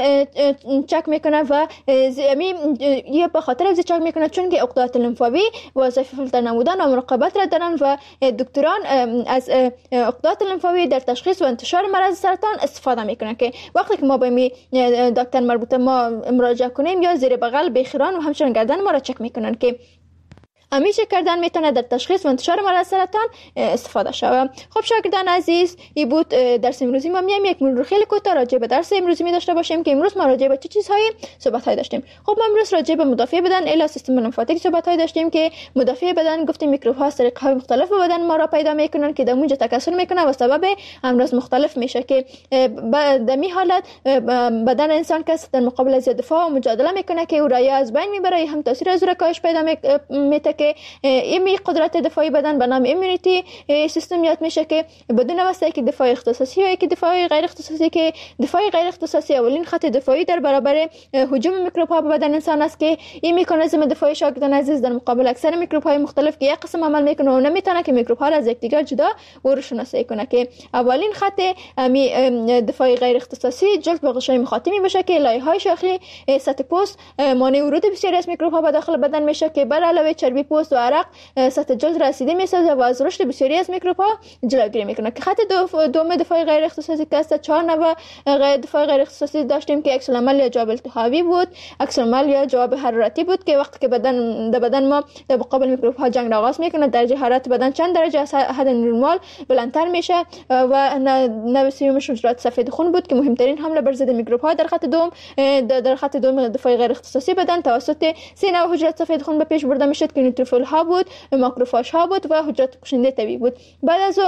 چک میکنه و زمین یه به خاطر از چک میکنه چون که عقدات لمفاوی وظیفه فیلتر نمودن و مراقبت را دارن و دکتران از عقدات لمفاوی در تشخیص و انتشار مرض سرطان استفاده میکنن که وقتی که ما به می دکتر مربوطه ما مراجعه کنیم یا زیر بغل، بیخران و همچنین گردن ما را چک میکنن که همیشه کردن میتونه در تشخیص و انتشار مرض سرطان استفاده شود. خب شاگردان عزیز، این بود درس امروزی ما. میایم یک مرور خیلی کوتاه راجع به درس امروزی می داشته باشیم که امروز ما راجع به چه چیزهایی صحبت های داشتیم. خب ما امروز راجع به مدافع بدن الی سیستم لمفاتیک صحبت های داشتیم که مدافع بدن گفتیم میکروب ها از طریق های مختلف بدن ما را پیدا میکنن که در اونجا تکثر میکنه و سبب امراض مختلف میشه که در می حالت بدن انسان که در مقابل از دفاع و مجادله میکنه که او را از بین میبره، هم تاثیر از کاهش پیدا میته که ایمی قدرت دفاعی بدن به نام ایمونیتی سیستم یاد میشه که بدون واسطه که دفاع اختصاصی و که دفاع غیر اختصاصی که دفاع غیر اختصاصی اولین خط دفاعی در برابر هجوم میکروب ها به بدن انسان است که این مکانیزم دفاعی شاگردان عزیز در مقابل اکثر میکروب های مختلف که یک قسم عمل میکنه و نمیتونه که میکروب ها را از یکدیگر جدا و رو شناسایی کنه که اولین خط می دفاع غیر اختصاصی جلد به غشای مخاطی باشه که لایه های شاخی سطح پوست مانع ورود بسیاری از میکروب ها به داخل بدن میشه که بر علاوه چربی پوست و عرق سطح جلد رسیده می‌سازد و از رشد بسیاری از میکروب‌ها جلوگیری می‌کند. که خط دوم دفاع غیر اختصاصی که است چهار نوع دفاع غیر اختصاصی داشتیم که عکس العمل یا جواب التهابی بود، عکس العمل یا جواب حرارتی بود که وقتی که بدن در بدن ما در مقابل میکروب‌ها جنگ را آغاز می‌کند درجه حرارت بدن چند درجه از حد نرمال بلندتر میشه و نوع سومش حجرات سفید خون بود که مهمترین حمله بر ضد میکروب‌ها در خط دوم در خط دوم دفاع غیر اختصاصی بدن توسط سه نوع حجرات سفید خون به پیش برده میشد که نیوتروفیل ها بود، ماکروفاژ ها بود و حجرات کشنده طبیعی بود. بعد از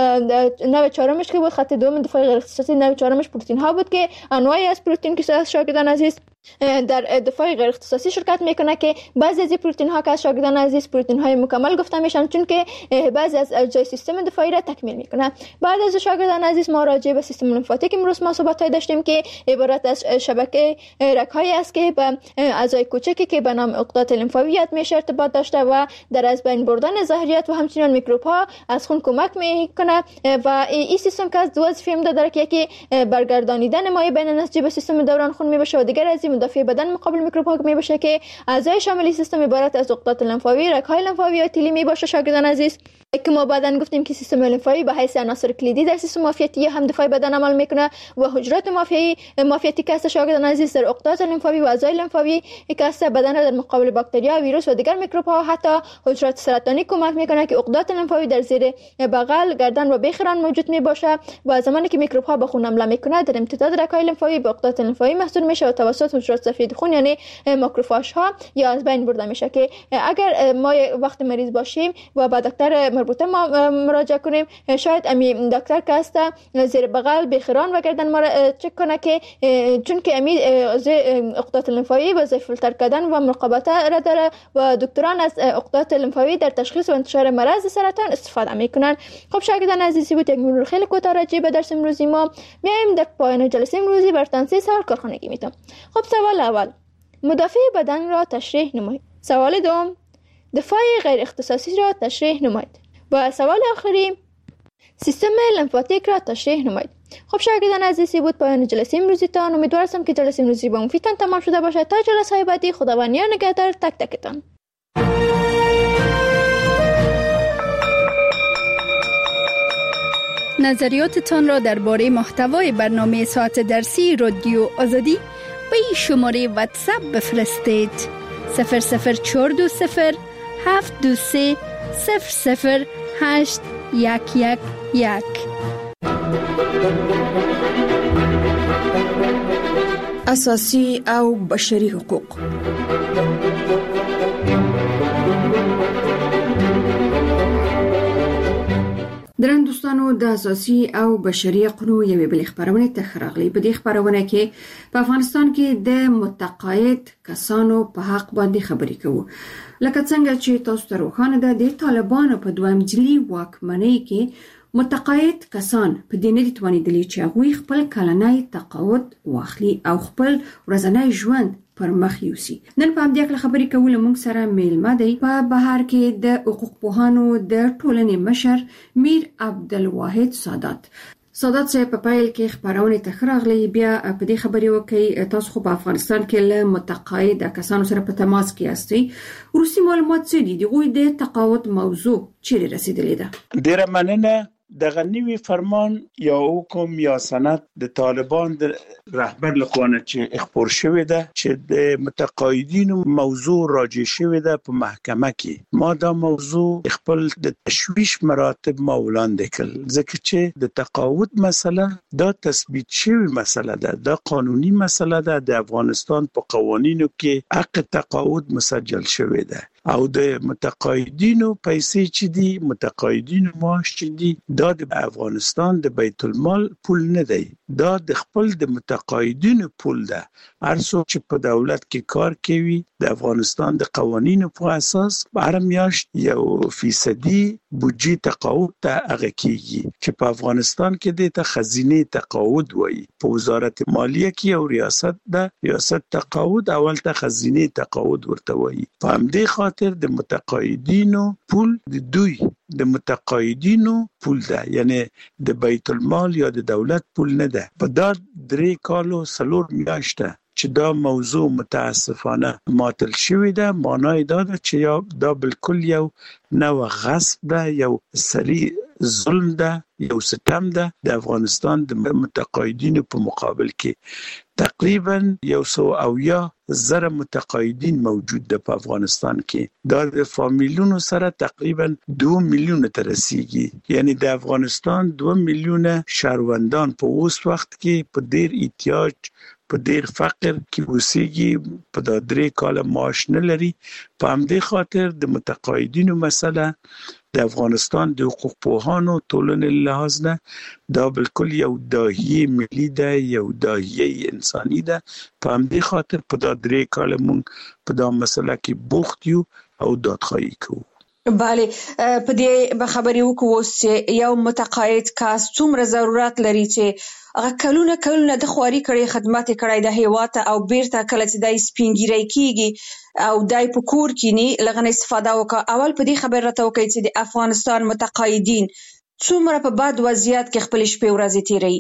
نوع چهارمش که بود خط دوم دفاع غیر اختصاصی، نوع چهارمش پروتئین ها بود که انواعی از پروتئین که شاگردان عزیز در دفاع غیر اختصاصی شرکت میکنه که بعضی از پروتئین ها که از شاگردان عزیز پروتئین های مکمل گفته میشن چون که بعضی از اجزای سیستم دفاعی را تکمیل میکنه. بعد از شاگردان عزیز ما راجع به سیستم لیمفاتیک امروز ما صحبت داشتیم که عبارت از شبکه رگ‌هایی است که به اعضای کوچکی که به نام عقدات لیمفاوی میشه ارتباط داشته و در از بین بردن زهریات و همچنین میکروب ها از خون کمک میکنه و این سیستم که از دو وظیفه داره که یکی برگردانیدن مایع بین نسیج به سیستم دوران خون میبشه و دیگر از مدافع بدن مقابل میکروب ها میبشه که اعضای شامل سیستم عبارت از عقدات لیمفاوی، رگ‌های لیمفاوی و تیلی میباشه. شاگردان عزیز که ما بعداً گفتیم که سیستم لیمفاوی به حیث عناصر کلیدی در سیستم معافیتی هم دفاعی بدن عمل میکنه و حجرات معافیتی معافیتی که است شاگردان عزیز در عقدات لیمفاوی و اعضای لیمفاوی که است بدن را در مقابل باکتریا، ویروس و دیگر میکروب ها حتی حجرات سرطانی کمک میکنه که عقدات لیمفاوی در زیر بغل، گردن و بیخران موجود میباشه و زمانی که میکروب ها به خون حمله میکنه در امتداد رگ‌های لیمفاوی به عقدات لیمفاوی محصول میشه و توسط حجرات سفید خون یعنی ماکروفاژ ها یا از بین برده میشه که اگر ما وقت مریض باشیم و با دکتر مربوطه ما مراجعه کنیم شاید امی دکتر که است زیر بغل بیخران و گردن ما را چک کنه که چون که امی عقدات لیمفاوی وظیفه فیلتر کردن و مراقبت را داره و دکتران از عقدات لیمفاوی در تشخیص و انتشار مرض سرطان استفاده میکنن. خب شاگردان عزیزی بود یک مرور خیلی کوتاه راجع به درس امروزی ما. میایم در پایان جلسه امروزی برتان سه سوال کارخانگی میتونم. خب سوال اول، مدافع بدن را تشریح نمایید. سوال دوم، دفاع غیر اختصاصی را تشریح نمایید. و سوال آخری، سیستم لیمفاتیک را تشریح نمایید. خب شاگردان عزیزی بود پایان جلسه امروزی تان. امیدوارم که جلسه امروزی با مفیدتان تمام شده باشد. تا جلسه بعدی خداوند نگهدار تک تکتان. نظریاتتان را درباره محتوای برنامه ساعت درسی رادیو آزادی به این شماره واتساپ بفرستید: صفر صفر چهار دو صفر هفت دو سه صفر صفر هشت یک یک یک. اساسی او بشري حقوق. درن دوستانو د اساسي او بشري حقوقو یوې بلې خبرونه ته خراغلي. په دې خبرونه کې په افغانستان کې د متقاعد کسانو په حق باندې خبرې کوو. لکه څنګه چې تاسو ته روښانه ده د طالبانو په دویم جلي واکمنۍ کې متقاعد کسان په دې نه دي توانېدلي چې هغوی خپل کلنی تقاعد واخلي او خپل ورځنی ژوند پر مخ یوسي. نن په همدې اړه خبرې کول موږ سره میلمه دی په بهر کې د حقوق پوهانو د ټولنې مشر میر عبدالواحد سادات. سادات صاحب په پیل کې خبرونه ته خراغلي، بیا په دې خبرې وکړي تاسو خو په افغانستان کې له متقاعد کسانو سره په تماس کې یاستئ. وروستي معلومات څه دي؟ دغوی د تقاعد موضوع چیرې رسیدلې ده؟ ډیره مننه. دغه نوی فرمان یا حکم یا سند د طالبان د رهبر لخوا چې خپور شوی ده چې د متقاعدینو موضوع راجع شوی ده په محکمه کې. ما دا موضوع خپل د تشویش مراتب ما وړاندې کړل ځکه چې د تقاعد مسله دا تثبیت شوی مسله ده، دا قانوني مسله ده. د افغانستان په قوانینو کې حق تقاعد مسجل شوی ده او د متقاعدینو پیسې چې دي، متقاعدینو معاش چې دي، دا د افغانستان د بیت المال پول نه دی، دا د خپل د متقاعدینو پول ده. هر څوک چې په دولت کې کار کوي د افغانستان د قوانینو په اساس هر میاشت یو فیصدي بودجه تقاعد ته هغه کیږي چې په افغانستان کې د خزینه تقاعد وایي. په وزارت مالیه کې او ریاست ده، ریاست تقاعد اول ته خزینه تقاعد ورته وایي. په همدې خاطر د متقاعدینو پول د دوی د متقاعدینو پول ده، یعنی د بیت المال یا د دولت پول نه ده. په دا درې کالو سلور میاشته چې چې دا موضوع متاسفانه ماتل شوې ده، معنی دا ده چې یا دا بالکل یو نو غصب ده، یو سری ظلم ده، یو ستم ده د افغانستان د متقاعدینو په مقابل کې. تقریبا یو سو او یا زره متقاعدین موجود ده په افغانستان کې. دا د فامیلونو سره تقریبا دو میلیون ته رسیږي. یعنی د افغانستان دو میلیون شهروندان په اوس وخت کې په ډیر احتیاج، په ډیر فقر کې اوسېږي، په دا درې کاله معاش نه لري. په همدې خاطر د متقاعدینو مسله د افغانستان د حقوق پوهانو ټولنې لحاظ نه دا بالکل یو داهیه ملي ده، یو داهیه انساني ده. په همدې خاطر په دا درې کاله مونږ په دا مسله کې بوخت یو او دادخواهي کوو. بله، په دې خبرې وکړو چې یو متقاعد کس څومره ضرورت لري چې هغه کلونه کلونه د خواري کړي، خدمت کړي د هیواد او بیرته کله چې د سپینګیری کیږي او دای په کور کې نه لغنه استفاده وکړه. اول په دې خبره راته وکړي چې د افغانستان متقاعدین څومره په بد وضعیت کې خپل شپې ورځې تیري.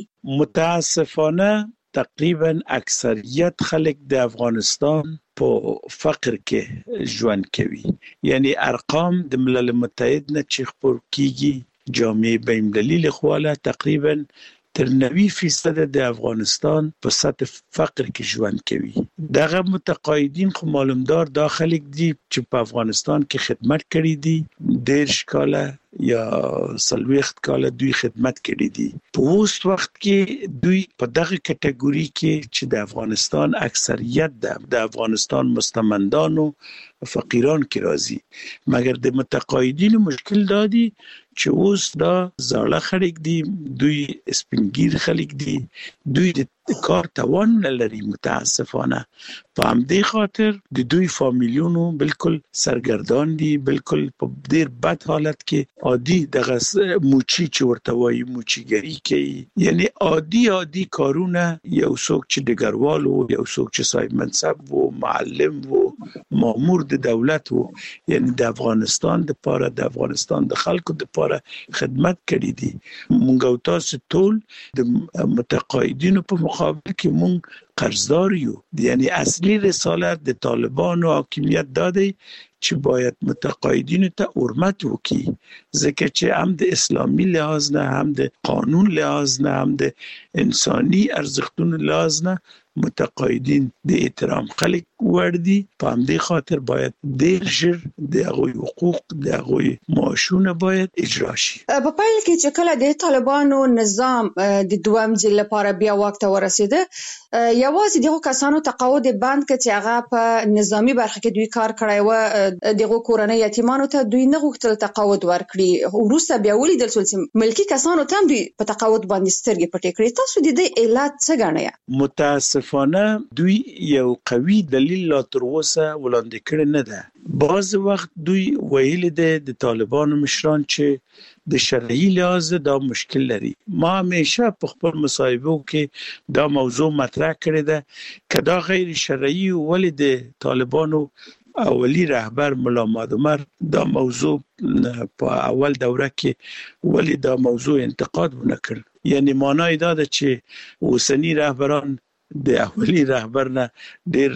متاسفانه تقریبا اکثریت خلک د افغانستان په فقر کې ژوند کوي. یعنی ارقام د ملل متحد نه چې خبر کیږي، جامعه بین‌المللي لخوا تقریبا تر نوي فیصد د افغانستان په سطح فقر کې ژوند کوي. دغه متقاعدین خو معلومدار دا خلک دي چې په افغانستان کې خدمت کړي دي، دیرش کاله یا سلويخت کاله دوی خدمت کړي دي. په اوس وخت کې دوی په دغه کټګوري کې چې د افغانستان اکثریت ده، د افغانستان مستمندانو فقیران کې راځي. مګر د متقاعدینو مشکل دادي چې اوس دا زاړه خلک دي، دوی سپینګیر خلک دي، دوی د کار توان نه لري متاسفانه. په همدې خاطر د دوی فامیلونو بالکل سرګردان دي، بالکل په ډیر بد حالت کې عادي دغه موچی چې ورته وایي موچیګری کوي. یعنی عادي عادي کارونه، یو څوک چې ډګروال وو، یو څوک چې صاحب منصب وو، معلم وو، مامور د دولت وو. یعنی د افغانستان د پاره، د افغانستان د خلکو د پاره خدمت کړي دي. مونږ او تاسو ټول د متقاعدینو په مقابل کې مونږ قرضدار یو. یعنی اصلي رسالت د طالبانو حاکمیت دادی چې باید متقاعدینو ته حرمت وکړي، ځکه چې هم د اسلامي لحاظ نه، هم د قانون لحاظ نه، هم د انساني ارزښتونو لحاظ نه متقاعدین د احترام خلک وړ دي. په همدې خاطر باید ډیر ژر د هغوی حقوق، د هغوی معاشونه باید اجرا شي. په پیل کې چې کله د طالبانو نظام د دویم ځل لپاره بیا وخت ورسېده، یوازې دغه کسانو تقاعد بند کړ چې هغه په نظامی برخه کې دوی کار کړی و. دغه کورنۍ یتیمانو ته دوی نه غوښتل تقاعد ورکړي. وروسته بیا ولیدل چې ملکی کسانو ته دوی په تقاعد باندې سترګې پټې کړې. تاسو د دې علت څه ګڼئ؟ متاسفانه دوی یو قوي دلیل لا تر اوسه وړاندې کړی نه ده. بعض وخت دوی ویلي دي د طالبانو مشران چې د شرعي لحاظ دا مشکل لري. ما همیشه په خپل مصاحبو کې دا موضوع مطرح کړی ده که دا غیر شرعي ولې د طالبانو اولی رهبر ملا محمد عمر دا موضوع په اول دوره کې ولې دا موضوع انتقاد ونکړ. یعنی معنی دا ده چې اوسنی رهبران د اولی رهبر نه ډیر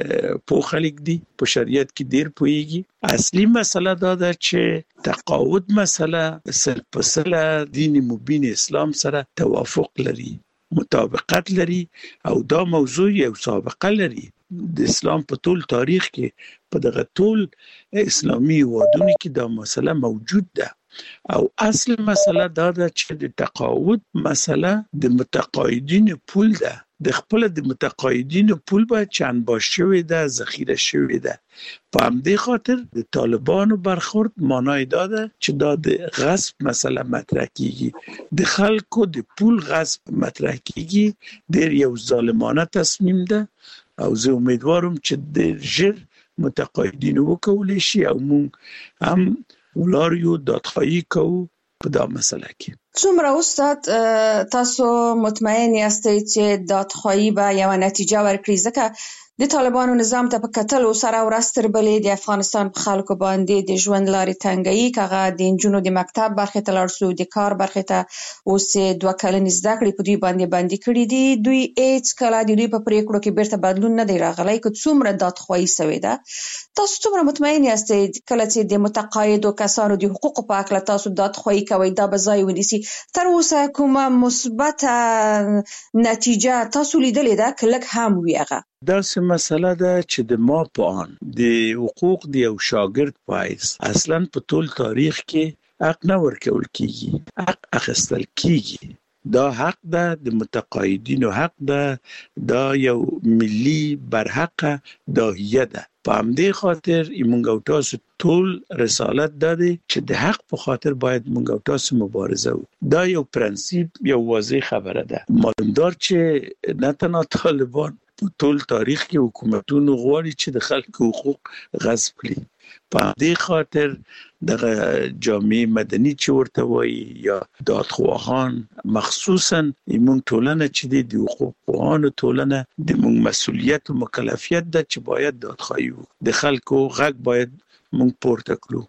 پوه خلک دي، په شریعت کې ډیر پوهیږي. اصلي مسله دا ده چې تقاعد مسله سرپسله دین مبین اسلام سره توافق لري، مطابقت لري، او دا موضوع یو سابقه لري. د اسلام په ټول تاریخ کې په دغه ټول اسلامي هیوادونو کې دا مسله موجود ده. او اصل مسله دا ده چې د تقاعد مسله د متقاعدینو پول ده. د خپل د متقاعدینو پول باید چند باش شوی ده، ذخیره شوی ده. په همدې خاطر د طالبانو برخورد معنی دا ده چې دا د غصب مسله مطرح کیږي، د خلکو د پول غصب مطرح کیږي. ډیر یو ظالمانه تصمیم ده او زه امیدوارم چې ډیر ژر متقاعدینو وکولای شي او موږ هم ولار یو دادخواهی کوو په دا مسله کې. څومره استاد تاسو مطمئن یاستئ چې دادخواهی به یو نتیجه ورکړي؟ ځکه د طالبانو نظام ته په کتلو سره ورځ تر بلې د افغانستان په خلکو باندې د ژوند لارې تنګوي، که هغه د نجونو د مکتب برخې ته لاړ شو، د کار برخې ته اوس دوه کلنې زده کړې په دوی باندې بندي کړي دي. دوی هیڅ کله د دوی په پریکړو کې بیرته بدلون نه دی راغلی، که څومره دادخواهی سوې ده. تاسو څومره مطمئن یاستئ کله چې د متقاعدو کسانو د حقوقو په هکله تاسو دادخواهی کوئ دا به ځای ونیسي؟ تر اوسه کومه مثبته نتیجه تاسو لیدلې ده که لږ هم وي؟ هغه داسې مسله ده چې د ما په آن د حقوق د یو شاګرد په حیث اصلا په ټول تاریخ کې حق نه ورکول کیږي، حق اخیستل کیږي. دا حق ده، د متقاعدینو حق ده، دا یو ملي برحقه داهیه ده. په همدې خاطر مونږ او تاسو ټول رسالت ده چې د حق په خاطر باید مونږ او تاسو مبارزه وکړو. دا یو پرنسیپ، یو واضح خبره ده. معلومدار چې نه تنها طالبان په ټول تاریخ کې حکومتونو غواړي چې د خلکو حقوق غصب کړي. په دې خاطر د جامعه مدني چې ورته وایي یا دادخواهان، مخصوصا موږ ټولنه چې د حقوق پوهانو ټولنه د موږ مسؤلیت او مکلفیت ده چې باید دادخواهی وکړو. د خلکو غږ باید موږ پورته کړو.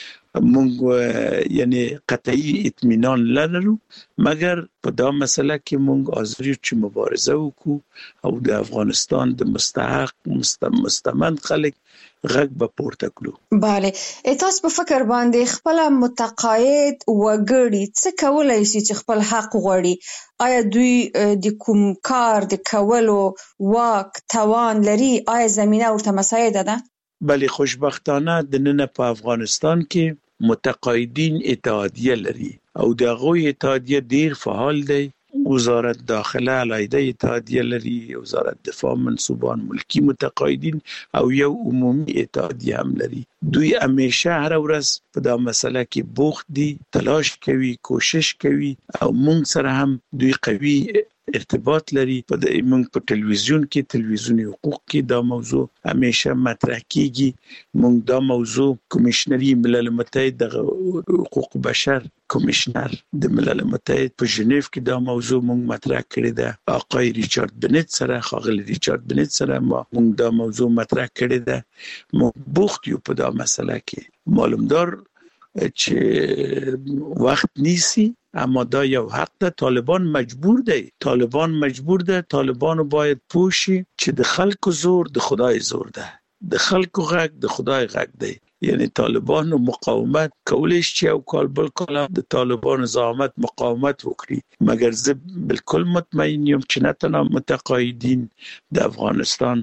موږ یعنی قطعی اطمینان لرو، مګر په دا مسله کې موږ حاضر یو چې مبارزه وکړو او د افغانستان د مستحق مستمند خلک غږ به پورته کړو. بله، تاسو په فکر باندې خپل متقاعد وګړي څه کولای شي چې خپل حق غواړي؟ آیا دوی د کوم کار د کولو واک توان لري؟ آیا زمینه ورته مساعده ده؟ بله، خوشبختانه د نن په افغانستان کې متقاعدین اتحادیه لري او د هغوی اتحادیه ډیر فعال دی. وزارت داخله علیحده اتحادیه لري، وزارت دفاع منصوبان ملکی متقاعدین او یو عمومی اتحادیه هم لري. دوی همیشه هر ورځ په دا مسله کې بوخت دي، تلاش کوي، کوشش کوي او مونږ سره هم دوی قوي ارتباط لري. په د موږ په ټلویزیون کې تلویزیوني حقوق کې دا موضوع همیشه مطرح کیږي. موږ دا موضوع کمیشنری ملل متحد د حقوق بشر کمیشنر د ملل متحد په ژنیو کې دا موضوع موږ مطرح کړی ده. آقای ریچارد بنت سره، خاغلی ریچارد بنت سره ما موږ دا موضوع مطرح کړی ده. موږ بوخت یو په دا مسله کې. معلومدار چې وخت نیسی، اما دا یو حق ده. طالبان مجبور دی، طالبان مجبور ده. طالبانو باید پوشی چې د خلکو زور د خدای زور ده، د خلکو غږ د خدای غږ دی. یعنی طالبانو مقاومت کولی شي او کال بل کال د طالبانو زعامت مقاومت وکړي، مګر زه بالکل مطمئن یم چې نه تنها متقاعدین د افغانستان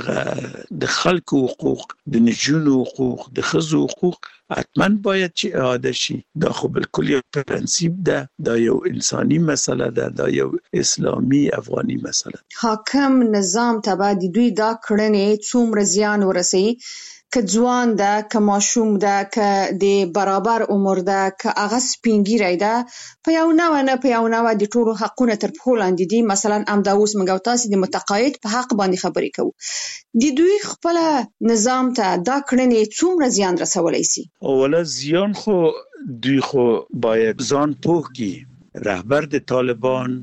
د خلکو حقوق، د نجونو حقوق، د ښځو حقوق حتما باید چې اعاده شي. دا خو بالکل یو پرنسیپ ده، دا یو انساني مسله ده، دا یو اسلامي افغاني مسله. حاکم نظام ته به د دوی دا کړنې څومره زیان ورسوي؟ که ځوان ده، که ماشوم ده، که د برابر عمر ده، که هغه سپینګیری ده، په یو نوع نه په یو نوع د ټولو حقونه تر پښو لاندې دي. مثلا همدا اوس موږ او تاسې د متقاعد په حق باندې خبرې کوو. د دوی خپل نظام ته دا کړنې څومره زیان رسولی سي؟ اوله زیان خو دوی خو باید ځان پوه کړي. رهبر د طالبان،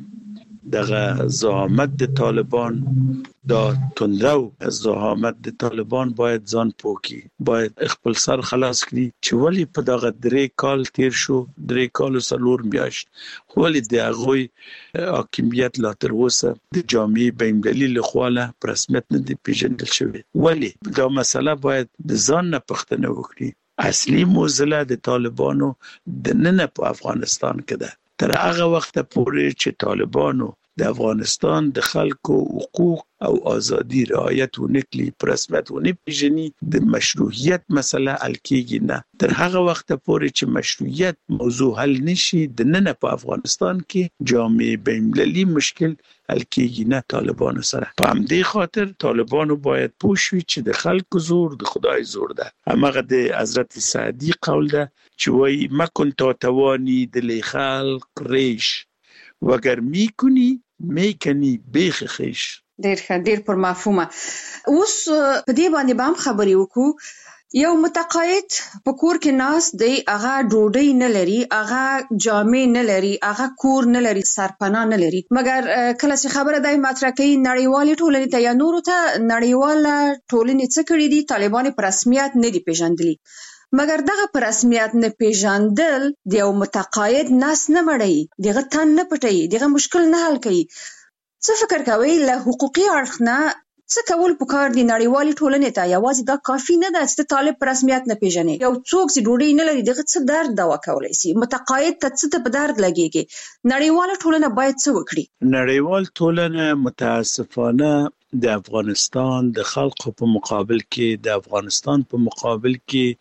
دغه زعامت د طالبان، دا تندرو زعامت د طالبان باید ځان پوه کړي، باید خپل سر خلاص کړي چې ولې په دغه درې کال تیر شو، درې کال او څلور میاشت، ولې د هغوی حاکمیت لا تر اوسه د جامعه بین‌المللي لخوا په رسمیت نه دی پیژندل شوی. ولې دا مسله باید د ځان نه پوښتنه وکړي. اصلي موضوع د طالبانو د نن په افغانستان کې ده. تر هغه وخت پورې چې طالبانو د افغانستان د خلکو حقوق او ازادي رعایت ونکړي، په رسمیت ونه پیژني، د مشروعیت مسله حل کیږي نه. تر هغه وخت پورې چې مشروعیت موضوع حل نشي، د نن په افغانستان کې جامعه بین‌المللي مشکل حل کیږي نه طالبانو سره. په همدې خاطر طالبانو باید پوه شي چې د خلکو زور د خدای زور ده. همغه د حضرت سعدي قول ده چې وایي مکن تا توانی دل خلق ریش وگر میکنی میکنی بیخ خیش. ډیر ښه، ډیر پر مفهومه. اوس په دې باندې به هم خبرې وکړو یو متقاعد په کور کې ناس دی، هغه ډوډۍ نه لري، هغه جامې نه لري، هغه کور نه لري، سرپناه نه لري، مګر کله چې خبره دی مطرح کوي نړیوالې ټولنې ته یا نورو ته، نړیواله ټولنې څه کړي دي؟ طالبان په رسمیت نه دي پیژندلي، مګر دغه په رسمیت نه پیژندل د یو متقاعد نس نه مړوي، دغه تن نه پټوي، دغه مشکل نه حل کوي. څه فکر کوئ له حقوقي اړخ نه څه کول پکار دي نړیوالې ټولنې ته؟ یوازې دا کافي نه ده چې طالب په رسمیت نه پیژني. یو څوک چې ډوډۍ نه لري دغه څه درد دوا کولی شي؟ متقاعد ته څه ته په درد لګېږي؟ نړیواله ټولنه باید څه وکړي؟ نړیوال ټولنه متاسفانه د افغانستان د خلکو په مقابل کې د افغانستان په مقابل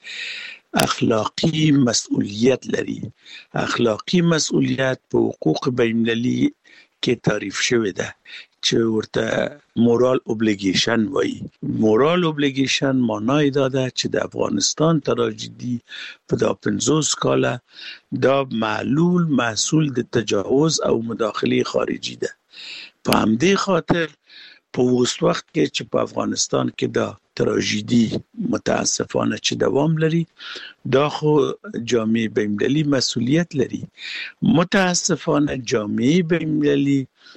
کې اخلاقی مسؤلیت لري. اخلاقی مسؤلیت په حقوق بین المللي کې تعریف شوی ده چې ورته مورال اوبلیګیشن وایي. مورال اوبلیګیشن معنی دا ده چې د افغانستان تراژیدي په دا پنځوس کاله دا معلول محصول د تجاوز او مداخله خارجي ده. په همدې خاطر په اوس وخت کې چې په افغانستان کې دا تراژیدي متاسفانه چې دوام لري، دا خو جامعه بین المللي مسؤلیت لري. متاسفانه جامعه بین المللي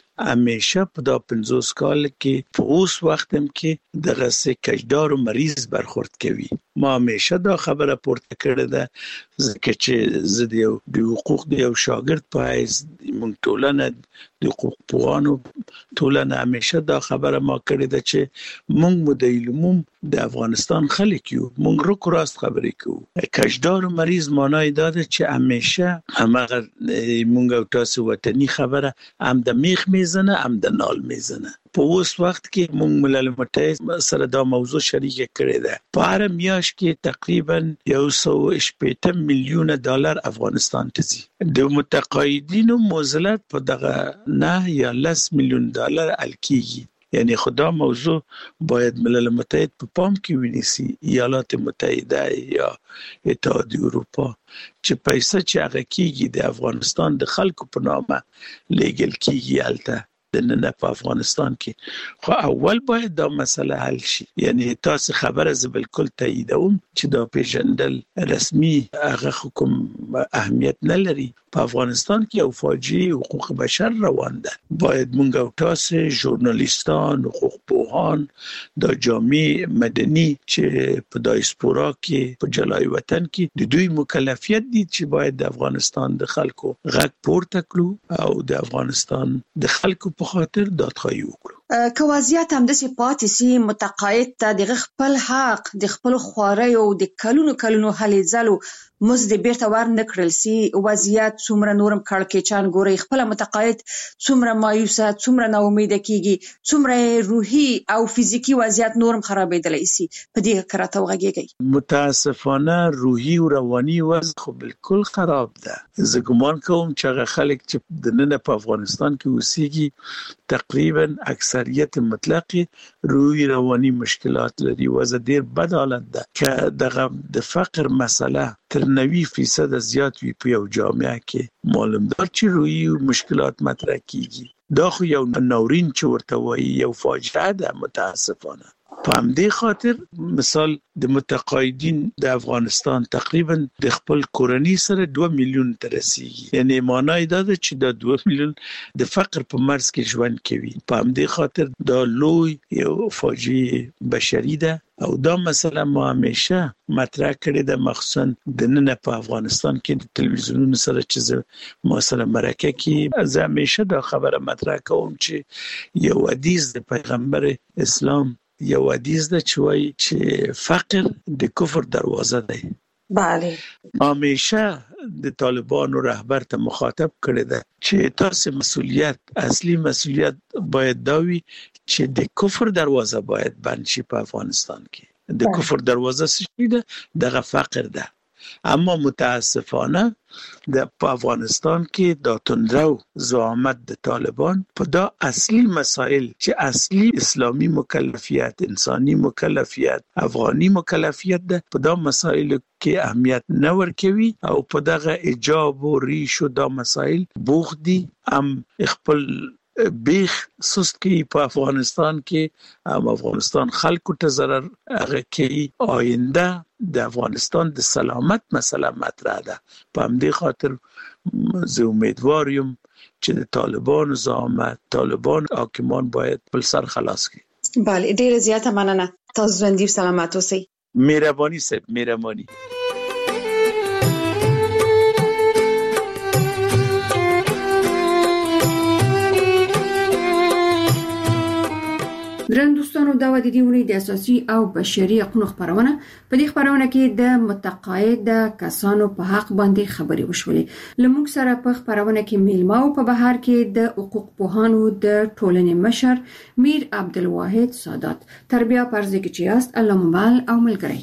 همیشه په دا پنځوس کال کې په اوس وخت هم کې دغه سه کجدار او مریض برخورد کوي. ما همیشه دا خبره پورته کړې ده ځکه چې زه د یو د حقوق د یو شاګرد په حیث موږ ټولنه د حقوق پوهانو ټولنه همیشه دا خبره ما کړې ده چې موږ مدعیلموم د افغانستان خلک یو، موږ رو راست خبرې کوو. کجدار او مریض معنی دا ده چې همیشه همغه موږ او تاسو وطني خبره هم د میخ میزنه هم د نال میزنه. په اوس وخت کې موږ ملل متحد سره دا موضوع شریک کړې ده. په هر میاشت کې تقریبا یو سوه شپېته میلیونه ډالر افغانستان ته ځي. د متقاعدینو معضلات په دغه نه یا لس میلیون ډالر حل کیږي. یعنی خدا موضوع باید ملل متحد په پام کې ونیسي، ایالات متحده یا اتحادیه اروپا، چې پیسې چې هغه کیږي د افغانستان د خلکو په نامه لیږل کیږي هلته د نن په افغانستان کې، خو اول باید دا مسله حل شي. یعنی تاسو خبره ز بالکل تاییدوم چې دا پیژندل رسمي هغه کوم اهمیت نه لري. په افغانستان کې یو فاجعه حقوق بشر روان ده. باید مونږ او تاسو ژورنالیستان، حقوق پوهان، د جامعه مدني چې په دایسپورا کې په جلای وطن کې د دوی مکلفیت دي چې باید د افغانستان د خلکو غږ پورته کړو او د افغانستان د خلکو په خاطر دادخواهی وکړو. که وضعیت همداسې پاتې سي، متقاعد ته د خپل حق د خپل خواریو د کلونو کلونو هلې ځلو مزد بیرته ور نه کړل سي، وضعیت څومره نورم کړکېچان ګوري، خپل متقاعد څومره مایوسه، څومره نا امیده کیږي، څومره روحي او فزیکی وضعیت نورم خرابېدلی سي. په دې کې راته وغږیږئ. متاسفانه روحي او رواني وضع خو بالکل خراب ده. زه ګمان کوم چې هغه خلک چې د نن په افغانستان کې اوسېږي تقریبا اکثریت مطلق روحي رواني مشکلات لري. وضع ډېر بد حالت ده که دغه د فقر مسله تر نوي فیصد زیات وي په یو جامعه کې، معلوم ده چې روحي مشکلات مطرح کیږي. دا خو یو ناورین چې ورته وایي یو فاجعه ده متاسفانه. په همدې خاطر مثال د متقاعدین د افغانستان تقریبا د خپل کورنۍ سره دوه میلیون ته رسیږي. یعنی معنی دا ده چې دا دوه میلیون د فقر په مرز کې ژوند کوي. په همدې خاطر دا لوی یو فاجعه بشري ده او دا مسله ما همیشه مطرح کړې ده، مخصوصا د نن په افغانستان کې د تلویزیونونو سره چې ما سره مرکه کې زه همیشه دا خبره مطرح کوم چې یو حدیث د پیغمبر اسلام یو حدیث ده چې وایي چې فقر د کفر دروازه ده. بله. همیشه د طالبانو رهبر ته مخاطب کړی ده چې تاسو مسؤلیت، اصلي مسؤلیت باید دا وي چې د کفر دروازه باید بند شي په افغانستان کې. د کفر دروازه څه ده؟ دغه فقر ده. اما متاسفانه د په افغانستان کې د توندرو زعامت د طالبان په دا اصلي مسائل چې اصلي اسلامي مکلفیت، انساني مکلفیت، افغاني مکلفیت ده، په دا مسائل کې اهمیت نه ورکوي او په دغه ایجاب او ریش او دا مسائل بوخ دي. هم خپل بیخ سست کی په افغانستان کې هم افغانستان خلکو ته ضرر هغه کې آینده د افغانستان د سلامت مسله مطرح ده. په همدې خاطر زه امیدوار یم چې د طالبان زعامت طالبان حاکمان باید بل سر خلاص کړي. بله ډیره زیاته مننه. تاسو ژوندي سلامت اوسئ. مهرباني صاحب مهرباني. درن دوستانو دا و د دې ونې د اساسي او بشري حقوقو خبرونه. په دې خبرونه کې د متقاعد کسانو په حق باندې خبرې وشولې. لمونږ سره په خبرونه کې میلمه او په بهر کې د حقوق پوهانو د ټولنې مشر میر عبدالواحد سادات. تربیه پرځ کې چې است الله مبال او ملګری.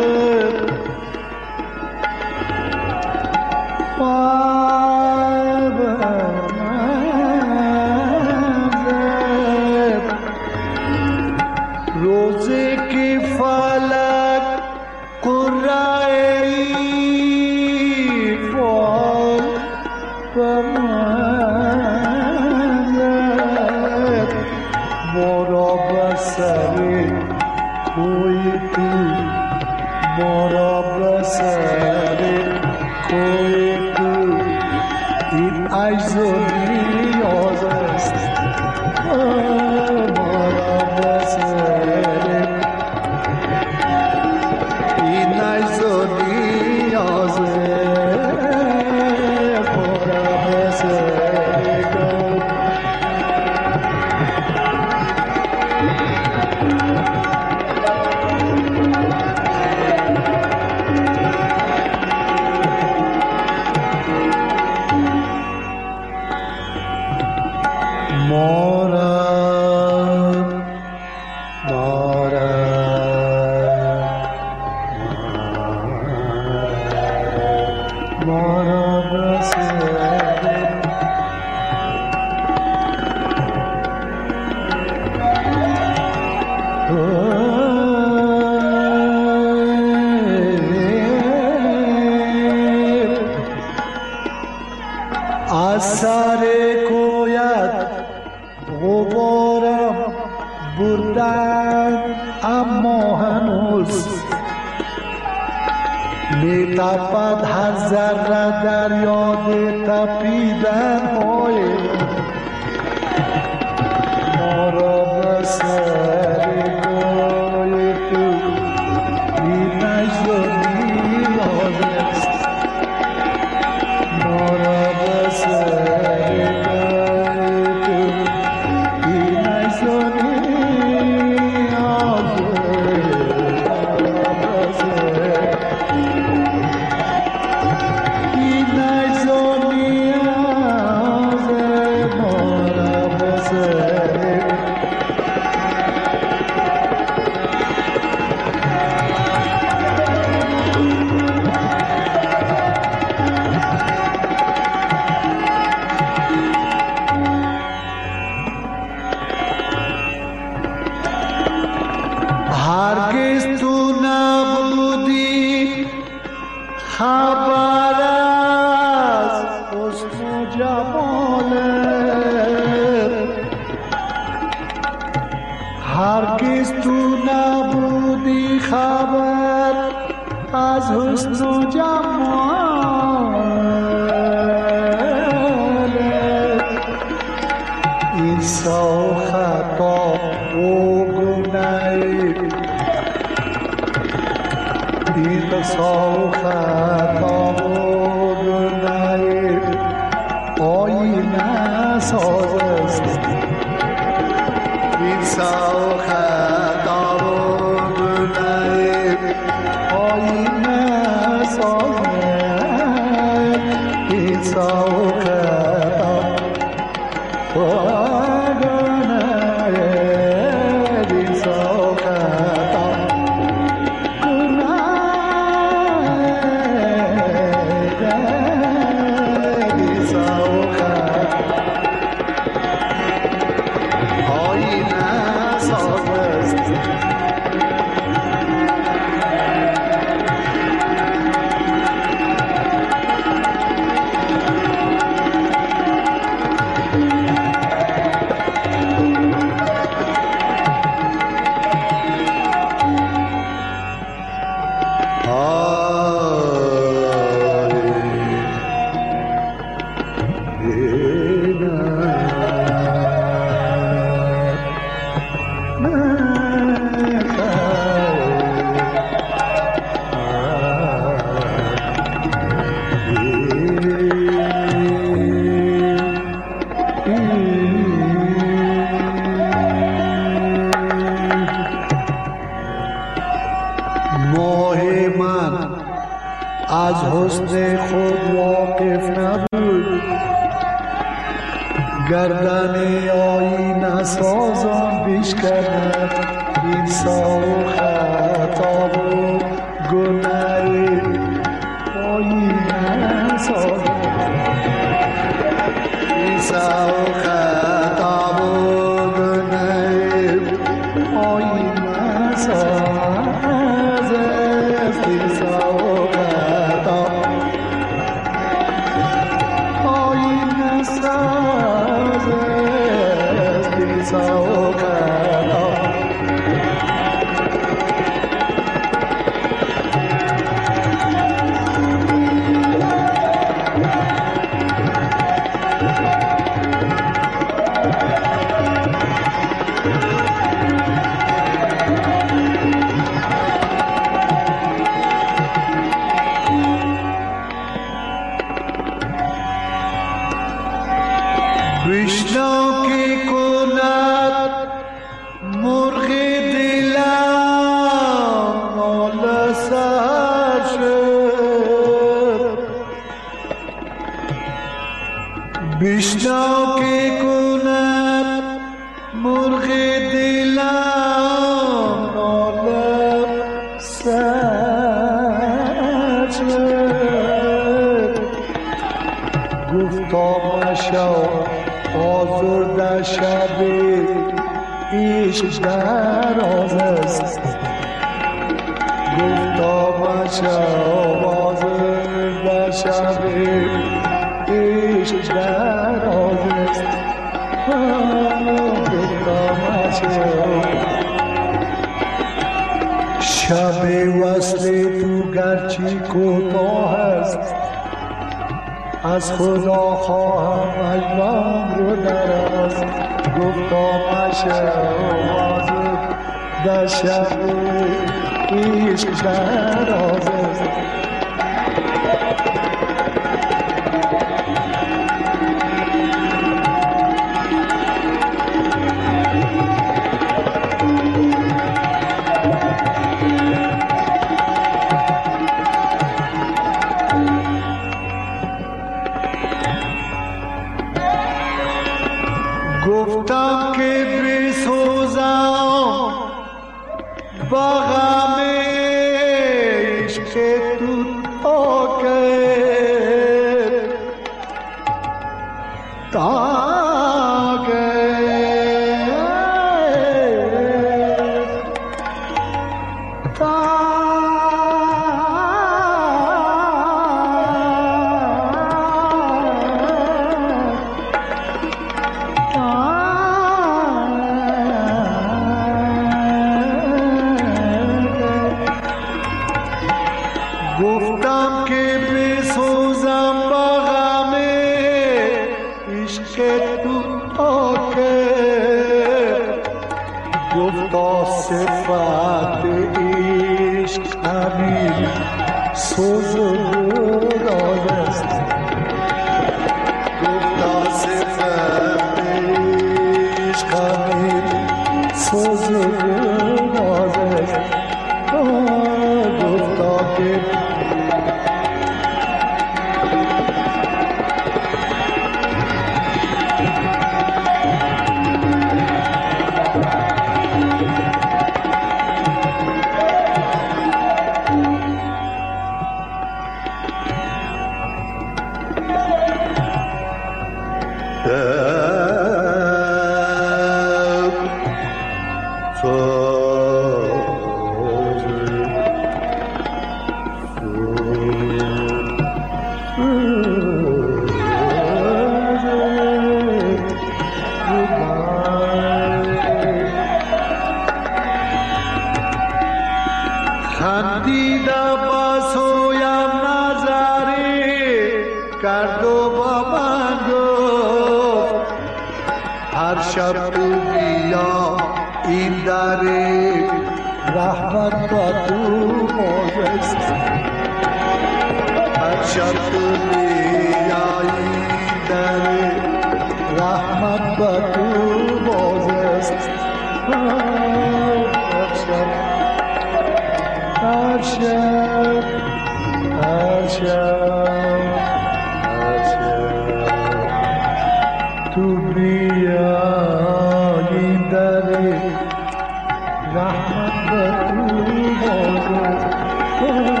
تو بیا این در رحمت و تو بازه